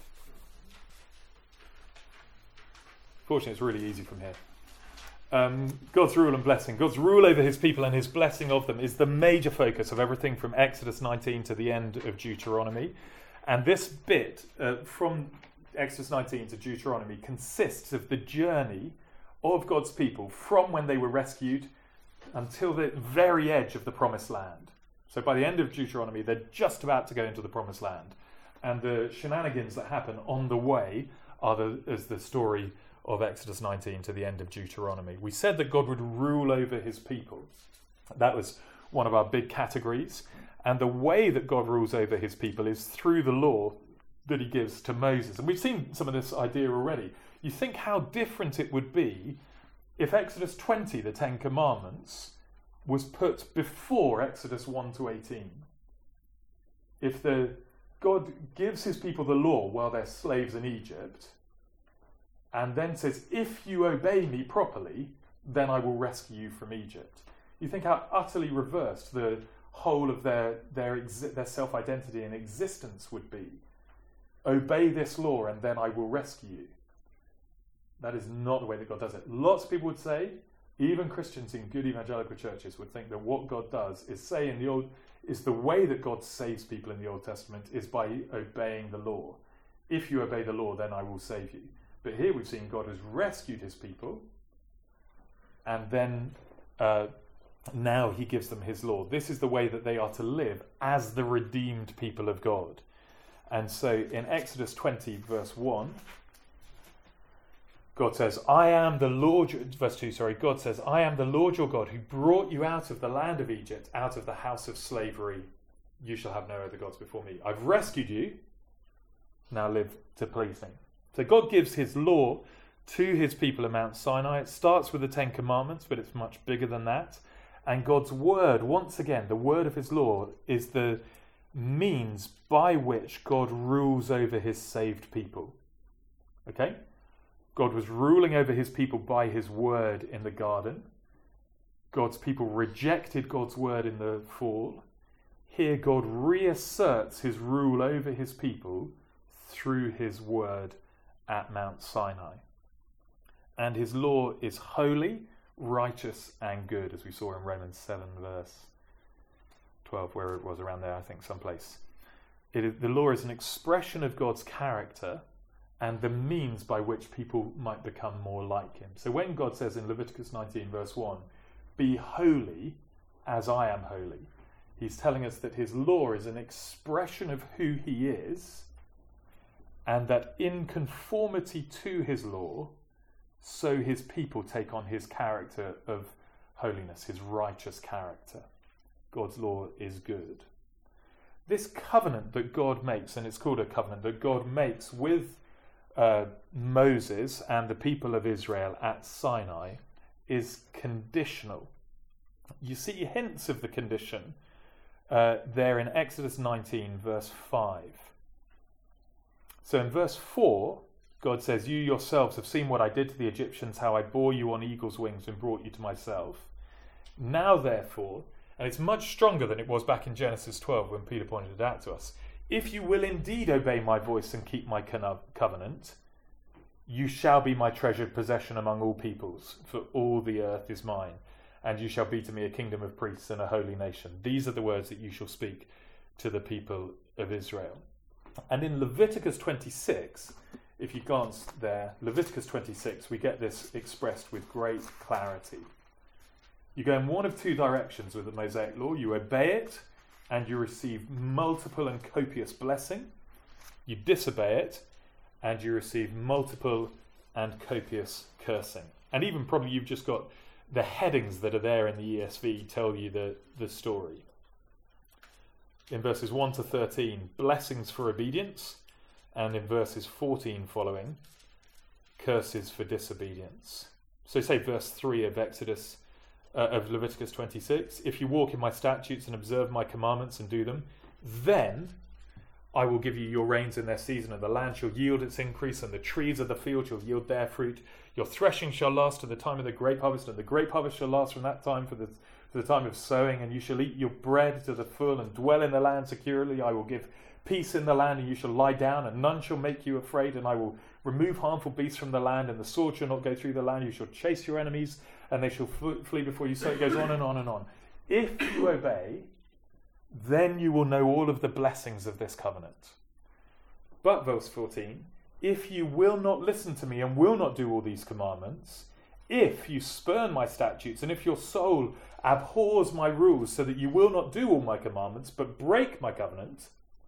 Fortunately, it's really easy from here. Um, God's rule and blessing. God's rule over his people and his blessing of them is the major focus of everything from Exodus nineteen to the end of Deuteronomy. And this bit uh, from Exodus nineteen to Deuteronomy consists of the journey of God's people from when they were rescued until the very edge of the promised land. So by the end of Deuteronomy, they're just about to go into the promised land. And the shenanigans that happen on the way are the, is the story of Exodus nineteen to the end of Deuteronomy. We said that God would rule over his people. That was one of our big categories. And the way that God rules over his people is through the law that he gives to Moses. And we've seen some of this idea already. You think how different it would be if Exodus twenty, the Ten Commandments, was put before Exodus one to eighteen. If the God gives his people the law while they're slaves in Egypt, and then says, if you obey me properly, then I will rescue you from Egypt. You think how utterly reversed the whole of their, their, exi- their self-identity and existence would be. Obey this law and then I will rescue you. That is not the way that God does it. Lots of people would say, even Christians in good evangelical churches would think that what God does is say in the old is the way that God saves people in the Old Testament is by obeying the law. If you obey the law, then I will save you. But here we've seen God has rescued his people and then uh, Now he gives them his law. This is the way that they are to live as the redeemed people of God. And so in Exodus twenty, verse one, God says, I am the Lord, verse two, sorry, God says, I am the Lord your God who brought you out of the land of Egypt, out of the house of slavery. You shall have no other gods before me. I've rescued you. Now live to please me. So God gives his law to his people at Mount Sinai. It starts with the Ten Commandments, but it's much bigger than that. And God's word, once again, the word of his law, is the means by which God rules over his saved people. Okay? God was ruling over his people by his word in the garden. God's people rejected God's word in the fall. Here God reasserts his rule over his people through his word at Mount Sinai. And his law is holy, righteous and good, as we saw in Romans seven verse twelve, where it was around there, I think, someplace. It is, the law is an expression of God's character and the means by which people might become more like him. So when God says in Leviticus nineteen verse one, be holy as I am holy, he's telling us that his law is an expression of who he is, and that in conformity to his law, so his people take on his character of holiness, his righteous character. God's law is good. This covenant that God makes, and it's called a covenant that God makes with uh, Moses and the people of Israel at Sinai, is conditional. You see hints of the condition uh, there in Exodus nineteen verse five. So in verse four, God says, you yourselves have seen what I did to the Egyptians, how I bore you on eagle's wings and brought you to myself. Now therefore, and it's much stronger than it was back in Genesis twelve when Peter pointed it out to us, if you will indeed obey my voice and keep my covenant, you shall be my treasured possession among all peoples, for all the earth is mine, and you shall be to me a kingdom of priests and a holy nation. These are the words that you shall speak to the people of Israel. And in Leviticus twenty-six, if you glance there, Leviticus twenty-six, we get this expressed with great clarity. You go in one of two directions with the Mosaic law. You obey it and you receive multiple and copious blessing. You disobey it and you receive multiple and copious cursing. And even probably you've just got the headings that are there in the E S V tell you the, the story. In verses one to thirteen, blessings for obedience. And in verses fourteen following, curses for disobedience. So say verse three of Exodus, uh, of Leviticus twenty-six, if you walk in my statutes and observe my commandments and do them, then I will give you your rains in their season, and the land shall yield its increase, and the trees of the field shall yield their fruit. Your threshing shall last to the time of the grape harvest, and the grape harvest shall last from that time for the, for the time of sowing, and you shall eat your bread to the full and dwell in the land securely. I will give peace in the land, and you shall lie down, and none shall make you afraid, and I will remove harmful beasts from the land, and the sword shall not go through the land. You shall chase your enemies, and they shall f- flee before you. So it goes on and on and on. If you obey, then you will know all of the blessings of this covenant. But, verse fourteen, if you will not listen to me and will not do all these commandments, if you spurn my statutes, and if your soul abhors my rules so that you will not do all my commandments, but break my covenant,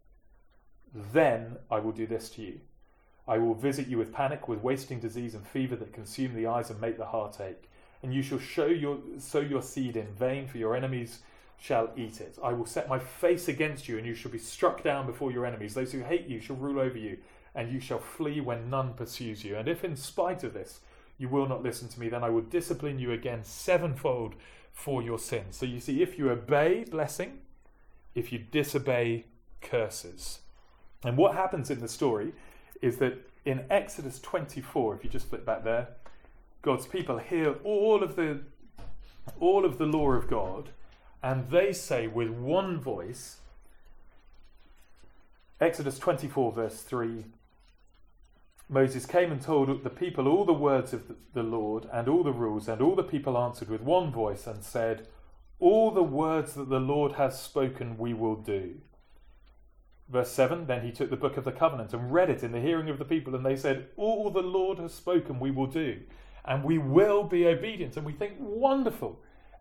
then I will do this to you. I will visit you with panic, with wasting disease and fever that consume the eyes and make the heart ache. And you shall show your, sow your seed in vain, for your enemies shall eat it. I will set my face against you, and you shall be struck down before your enemies. Those who hate you shall rule over you, and you shall flee when none pursues you. And if in spite of this you will not listen to me, then I will discipline you again sevenfold for your sins. So you see, if you obey, blessing. If you disobey, curses. And what happens in the story is that in Exodus twenty-four, if you just flip back there, God's people hear all of the all of the law of God, and they say with one voice, Exodus twenty-four verse three, Moses came and told the people all the words of the Lord and all the rules, and all the people answered with one voice and said, all the words that the Lord has spoken we will do. Verse seven, then he took the book of the covenant and read it in the hearing of the people, and they said, all the Lord has spoken we will do, and we will be obedient. And we think, wonderful.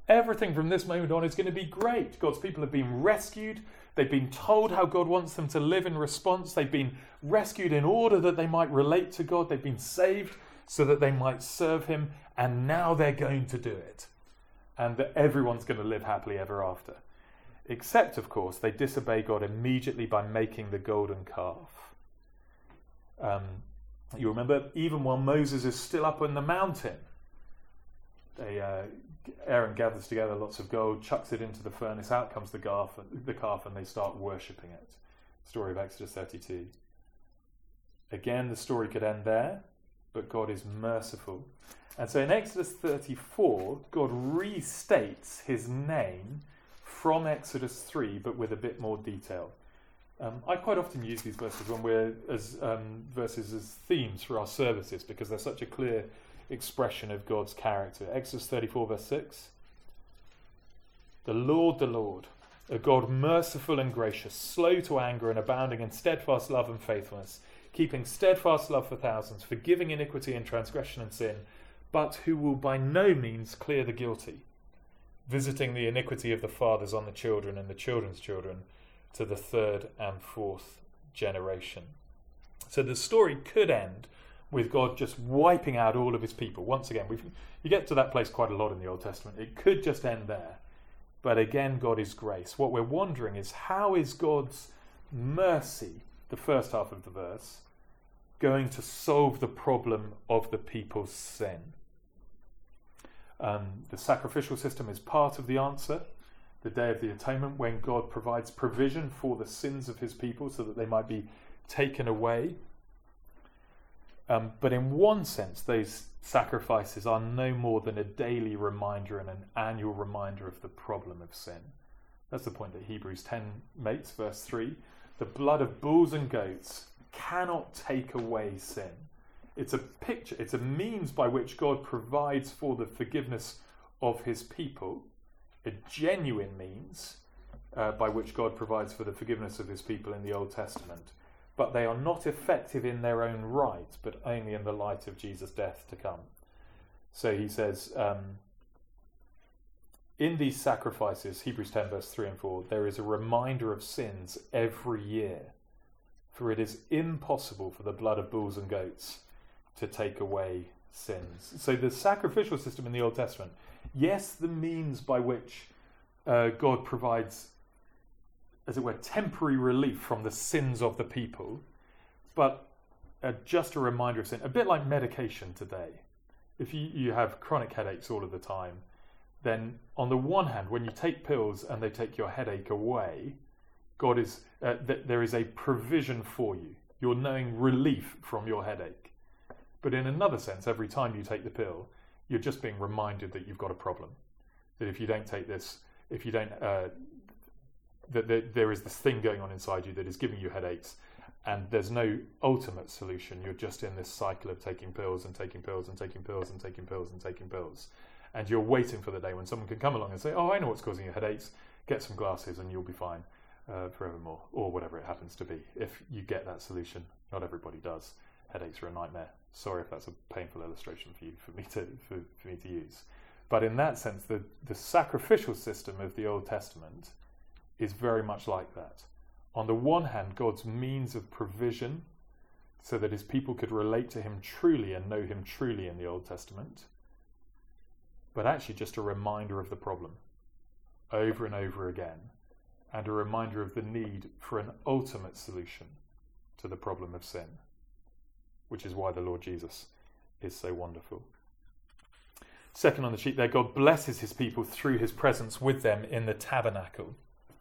everything from this moment on is going to be great. God's people have been rescued. They've been told how God wants them to live in response. They've been rescued in order that they might relate to God. They've been saved so that they might serve him. And now they're going to do it. And that everyone's going to live happily ever after. Except, of course, they disobey God immediately by making the golden calf. Um, you remember, even while Moses is still up on the mountain, they, uh, Aaron gathers together lots of gold, chucks it into the furnace, out comes the calf, the calf, and they start worshipping it. Story of Exodus thirty-two. Again, the story could end there, but God is merciful. And so in Exodus thirty-four, God restates his name from Exodus three, but with a bit more detail. Um, I quite often use these verses when we're as um, verses as themes for our services because they're such a clear expression of God's character. Exodus thirty-four, verse six. The Lord, the Lord, a God merciful and gracious, slow to anger and abounding in steadfast love and faithfulness, keeping steadfast love for thousands, forgiving iniquity and transgression and sin, but who will by no means clear the guilty, visiting the iniquity of the fathers on the children and the children's children to the third and fourth generation. So the story could end with God just wiping out all of his people. Once again, we've, you get to that place quite a lot in the Old Testament. It could just end there. But again, God is grace. What we're wondering is, how is God's mercy, the first half of the verse, going to solve the problem of the people's sin? Um, the sacrificial system is part of the answer. The Day of the Atonement, when God provides provision for the sins of his people so that they might be taken away. Um, but in one sense, those sacrifices are no more than a daily reminder and an annual reminder of the problem of sin. That's the point that Hebrews ten makes, verse three. The blood of bulls and goats cannot take away sin. It's a picture, it's a means by which God provides for the forgiveness of his people, a genuine means uh, by which God provides for the forgiveness of his people in the Old Testament. But they are not effective in their own right, but only in the light of Jesus' death to come. So he says, um, in these sacrifices, Hebrews ten, verse three and four, there is a reminder of sins every year. For it is impossible for the blood of bulls and goats to take away sins. So the sacrificial system in the Old Testament, yes, the means by which uh, God provides, as it were, temporary relief from the sins of the people, but uh, just a reminder of sin. A bit like medication today. If you, you have chronic headaches all of the time, then on the one hand, when you take pills and they take your headache away, God is uh, th- there is a provision for you. You're knowing relief from your headache. But in another sense, every time you take the pill, you're just being reminded that you've got a problem. That if you don't take this, if you don't, uh, that there, there is this thing going on inside you that is giving you headaches, and there's no ultimate solution. You're just in this cycle of taking pills and taking pills and taking pills and taking pills and taking pills. And you're waiting for the day when someone can come along and say, oh, I know what's causing your headaches. Get some glasses and you'll be fine uh, forevermore, or whatever it happens to be. If you get that solution, not everybody does. Headaches are a nightmare. Sorry if that's a painful illustration for you, for me to for, for me to use. But in that sense, the, the sacrificial system of the Old Testament is very much like that. On the one hand, God's means of provision, so that his people could relate to him truly and know him truly in the Old Testament, but actually just a reminder of the problem over and over again, and a reminder of the need for an ultimate solution to the problem of sin, which is why the Lord Jesus is so wonderful. Second on the sheet there, God blesses his people through his presence with them in the tabernacle.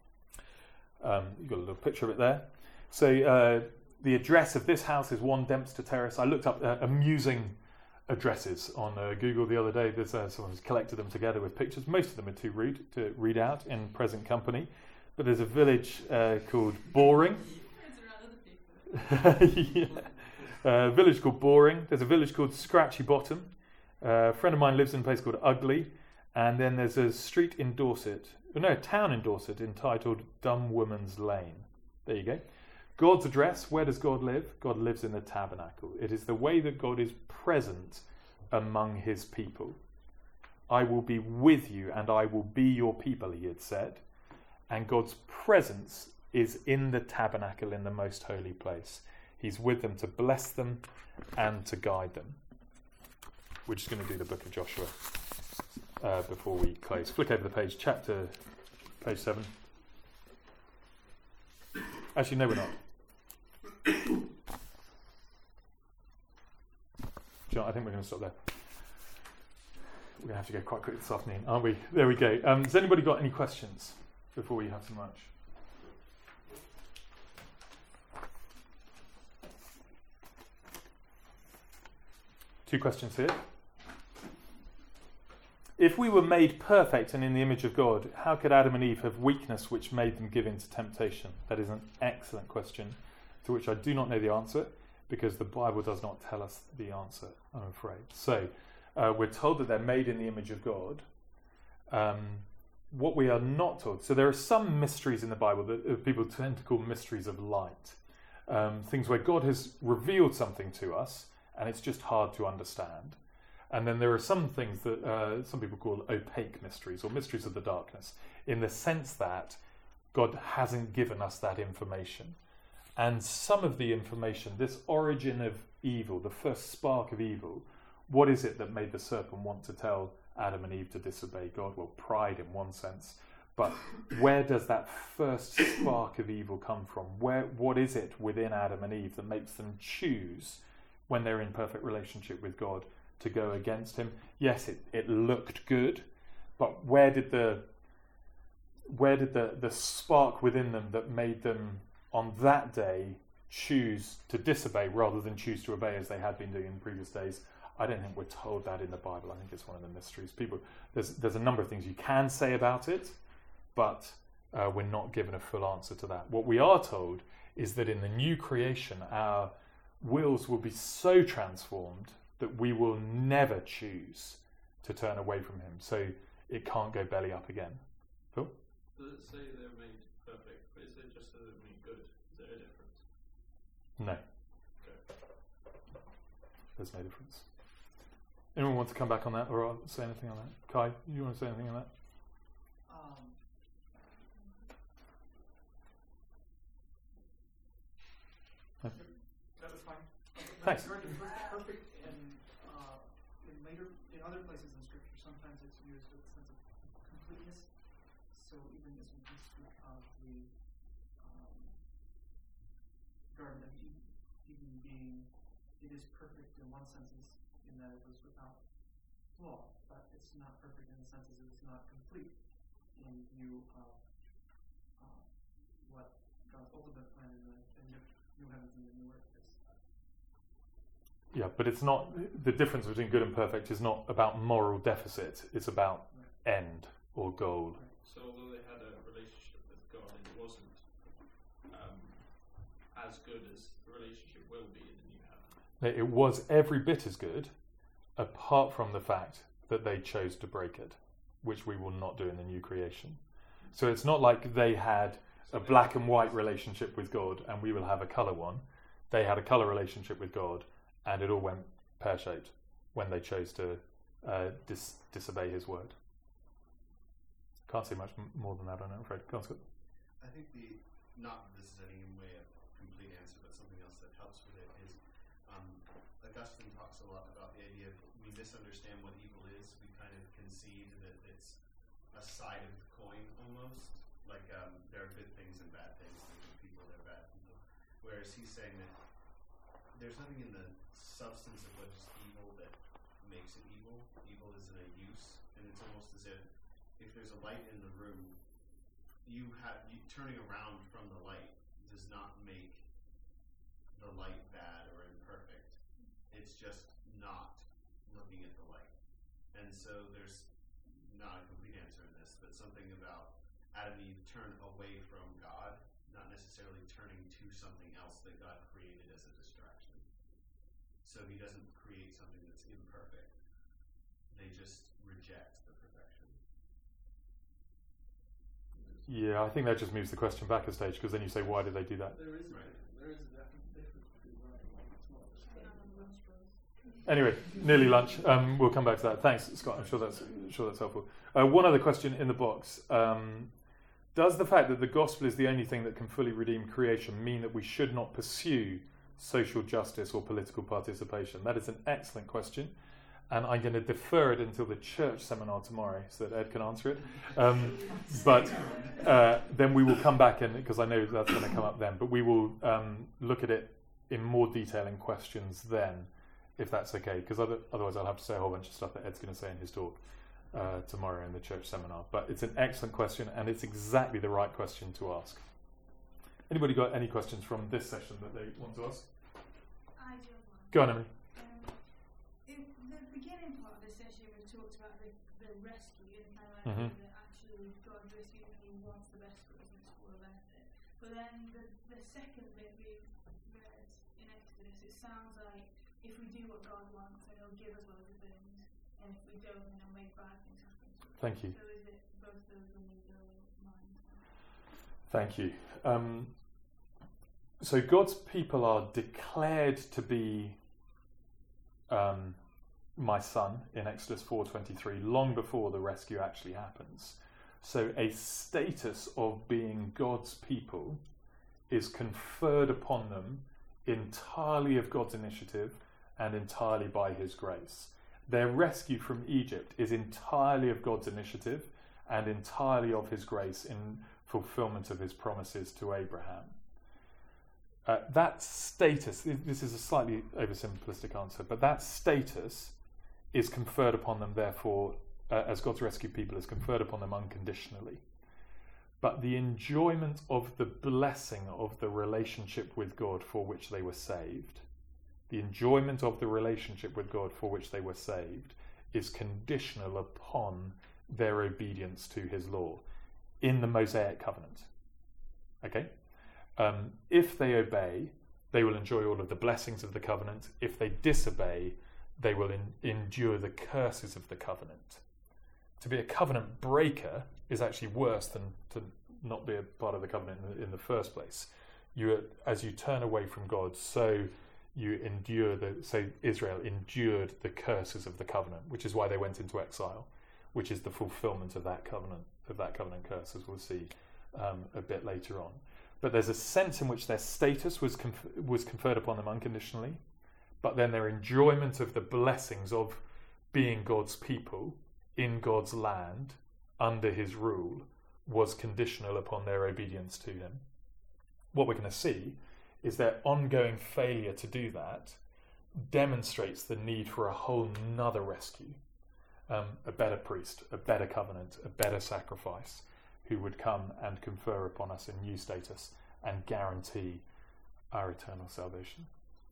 Um, you've got a little picture of it there. So uh, the address of this house is One Dempster Terrace. I looked up uh, amusing addresses on uh, Google the other day. There's uh, someone's collected them together with pictures. Most of them are too rude to read out in present company. But there's a village uh, called Boring. yeah. A village called Boring. There's a village called Scratchy Bottom. Uh, a friend of mine lives in a place called Ugly. And then there's a street in Dorset, no, a town in Dorset entitled Dumb Woman's Lane. There you go. God's address, where does God live? God lives in the tabernacle. It is the way that God is present among his people. I will be with you and I will be your people, he had said. And God's presence is in the tabernacle in the most holy place. He's with them to bless them and to guide them. We're just going to do the book of Joshua uh, before we close. Flick over the page, chapter, page seven. Actually, no, we're not. John, I think we're going to stop there. We're going to have to go quite quick this afternoon, aren't we? There we go. Um, has anybody got any questions before we have some lunch? Two questions here. If we were made perfect and in the image of God, how could Adam and Eve have weakness which made them give in to temptation? That is an excellent question to which I do not know the answer, because the Bible does not tell us the answer, I'm afraid. So, uh, we're told that they're made in the image of God. Um, what we are not told, so there are some mysteries in the Bible that uh, people tend to call mysteries of light. Um, things where God has revealed something to us, and it's just hard to understand. And then there are some things that uh, some people call opaque mysteries, or mysteries of the darkness, in the sense that God hasn't given us that information. And some of the information, this origin of evil, the first spark of evil, what is it that made the serpent want to tell Adam and Eve to disobey God? Well, pride in one sense. But where does that first spark of evil come from? Where, what is it within Adam and Eve that makes them choose, when they're in perfect relationship with God, to go against him? Yes, it, it looked good, but where did the where did the, the spark within them that made them on that day choose to disobey rather than choose to obey as they had been doing in previous days? I don't think we're told that in the Bible. I think it's one of the mysteries. People, there's there's a number of things you can say about it, but uh, we're not given a full answer to that. What we are told is that in the new creation, our wills will be so transformed that we will never choose to turn away from him. So it can't go belly up again. Phil? Does it say they're made perfect, but is it just that they're made good? Is there a difference? No. Okay. There's no difference. Anyone want to come back on that or say anything on that? Kai, you want to say anything on that? Um, No. that was fine. Thanks. The word perfect in, uh, in later, in other places in Scripture, sometimes it's used with a sense of completeness. So even as we speak of the um, Garden of Eden, Eden being, it is perfect in one sense, in that it was without flaw, but it's not perfect in the sense that it is not complete in view of uh, what God's ultimate plan in the, in the new heavens and the new earth is. Yeah, but it's not, the difference between good and perfect is not about moral deficit, it's about Right. end or goal. Right. So although they had a relationship with God, it wasn't um, as good as the relationship will be in the new heaven. It was every bit as good, apart from the fact that they chose to break it, which we will not do in the new creation. So it's not like they had a black and white relationship with God and we will have a colour one. They had a colour relationship with God and it all went pear-shaped when they chose to uh, dis- disobey his word. Can't say much m- more than that, I'm afraid. Go on, Scott. I think the, not that this is any way a complete answer, but something else that helps with it is um, Augustine talks a lot about the idea of we misunderstand what evil is. We kind of concede that it's a side of the coin almost. Like um, there are good things and bad things. There are good people, there are bad people. Whereas he's saying that there's nothing in the substance of what is evil that makes it evil. Evil is in a use, and it's almost as if if there's a light in the room, you have you turning around from the light does not make the light bad or imperfect. It's just not looking at the light. And so there's not a complete answer in this, but something about Adam and Eve turn away from God, not necessarily turning to something else that God created as a distraction. So he doesn't create something that's imperfect. They just reject the perfection. Yeah, I think that just moves the question back a stage, because then you say, why did they do that? There is, Right. there is a definite difference between right and wrong. It's not just Put on the nostrils. Anyway, nearly lunch. Um, we'll come back to that. Thanks, Scott. I'm sure that's I'm sure that's helpful. Uh, one other question in the box. Um, does the fact that the gospel is the only thing that can fully redeem creation mean that we should not pursue social justice or political participation? That is an excellent question. And I'm going to defer it until the church seminar tomorrow so that Ed can answer it. Um, but uh, then we will come back, and because I know that's going to come up then, but we will um, look at it in more detail in questions then, if that's okay, because other, otherwise I'll have to say a whole bunch of stuff that Ed's going to say in his talk uh, tomorrow in the church seminar. But it's an excellent question, and it's exactly the right question to ask. Anybody got any questions from this session that they want to ask? I do have one. Go on, Emily. Um, in the beginning part of the session, we talked about the, the rescue and kind of Mhm. idea that actually God rescues and He wants the best for us and it's for our benefit. But then the, the second bit we read in Exodus, it sounds like if we do what God wants, then He'll give us loads of things, and if we don't, then He'll make bad things happen. Thank you. So is it both those we need to mind? Thank you. Um, so God's people are declared to be um, my son in Exodus four twenty-three, long before the rescue actually happens. So a status of being God's people is conferred upon them entirely of God's initiative and entirely by His grace. Their rescue from Egypt is entirely of God's initiative and entirely of His grace in fulfillment of His promises to Abraham. Uh, that status, this is a slightly oversimplistic answer, but that status is conferred upon them, therefore, uh, as God's rescued people, is conferred upon them unconditionally. But the enjoyment of the blessing of the relationship with God for which they were saved, the enjoyment of the relationship with God for which they were saved, is conditional upon their obedience to His law in the Mosaic covenant. Okay? Um, if they obey, they will enjoy all of the blessings of the covenant. If they disobey, they will in, endure the curses of the covenant. To be a covenant breaker is actually worse than to not be a part of the covenant in the, in the first place. You, as you turn away from God, so you endure the. So Israel endured the curses of the covenant, which is why they went into exile, which is the fulfillment of that covenant of that covenant curse, as we'll see um, a bit later on. But there's a sense in which their status was conf- was conferred upon them unconditionally, but then their enjoyment of the blessings of being God's people in God's land under His rule was conditional upon their obedience to Him. What we're going to see is their ongoing failure to do that demonstrates the need for a whole nother rescue, um, a better priest, a better covenant, a better sacrifice, who would come and confer upon us a new status and guarantee our eternal salvation.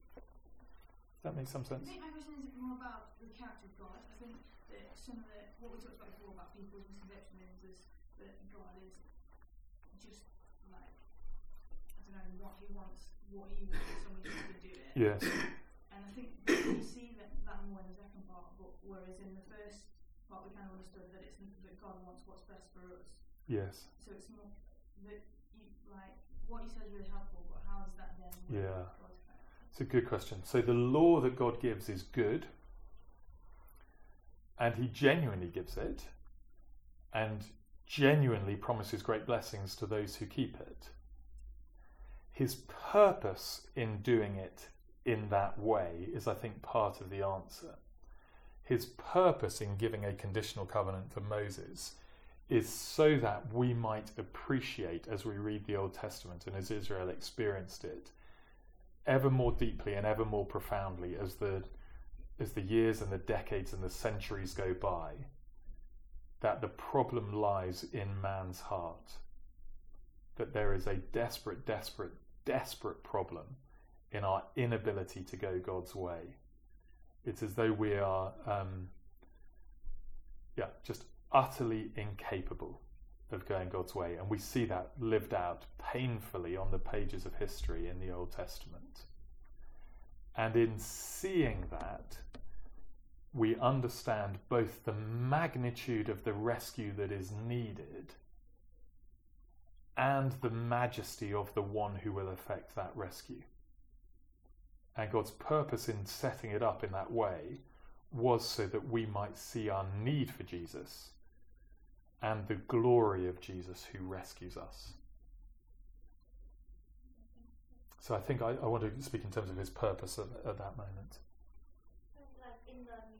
Does that make some I sense? think my question is more about the character of God. I think that some of the, what we talked about before about people's misconceptions is that God is just like, I don't know, what He wants, what He wants, someone just to do it. Yes. And I think that we see that, that more in the second part, but whereas in the first part we kind of understood that it's that God wants what's best for us. Yes. So it's more that you, like what you said is really helpful, but how is that then? with Yeah. God's character? It's a good question. So the law that God gives is good, and He genuinely gives it, and genuinely promises great blessings to those who keep it. His purpose in doing it in that way is, I think, part of the answer. His purpose in giving a conditional covenant to Moses is so that we might appreciate, as we read the Old Testament and as Israel experienced it, ever more deeply and ever more profoundly as the as the years and the decades and the centuries go by, that the problem lies in man's heart. That there is a desperate, desperate, desperate problem in our inability to go God's way. It's as though we are, um, yeah, just utterly incapable of going God's way. And we see that lived out painfully on the pages of history in the Old Testament. And in seeing that, we understand both the magnitude of the rescue that is needed and the majesty of the one who will effect that rescue. And God's purpose in setting it up in that way was so that we might see our need for Jesus and the glory of Jesus who rescues us. So I think I, I want to speak in terms of his purpose at, at that moment. Like in the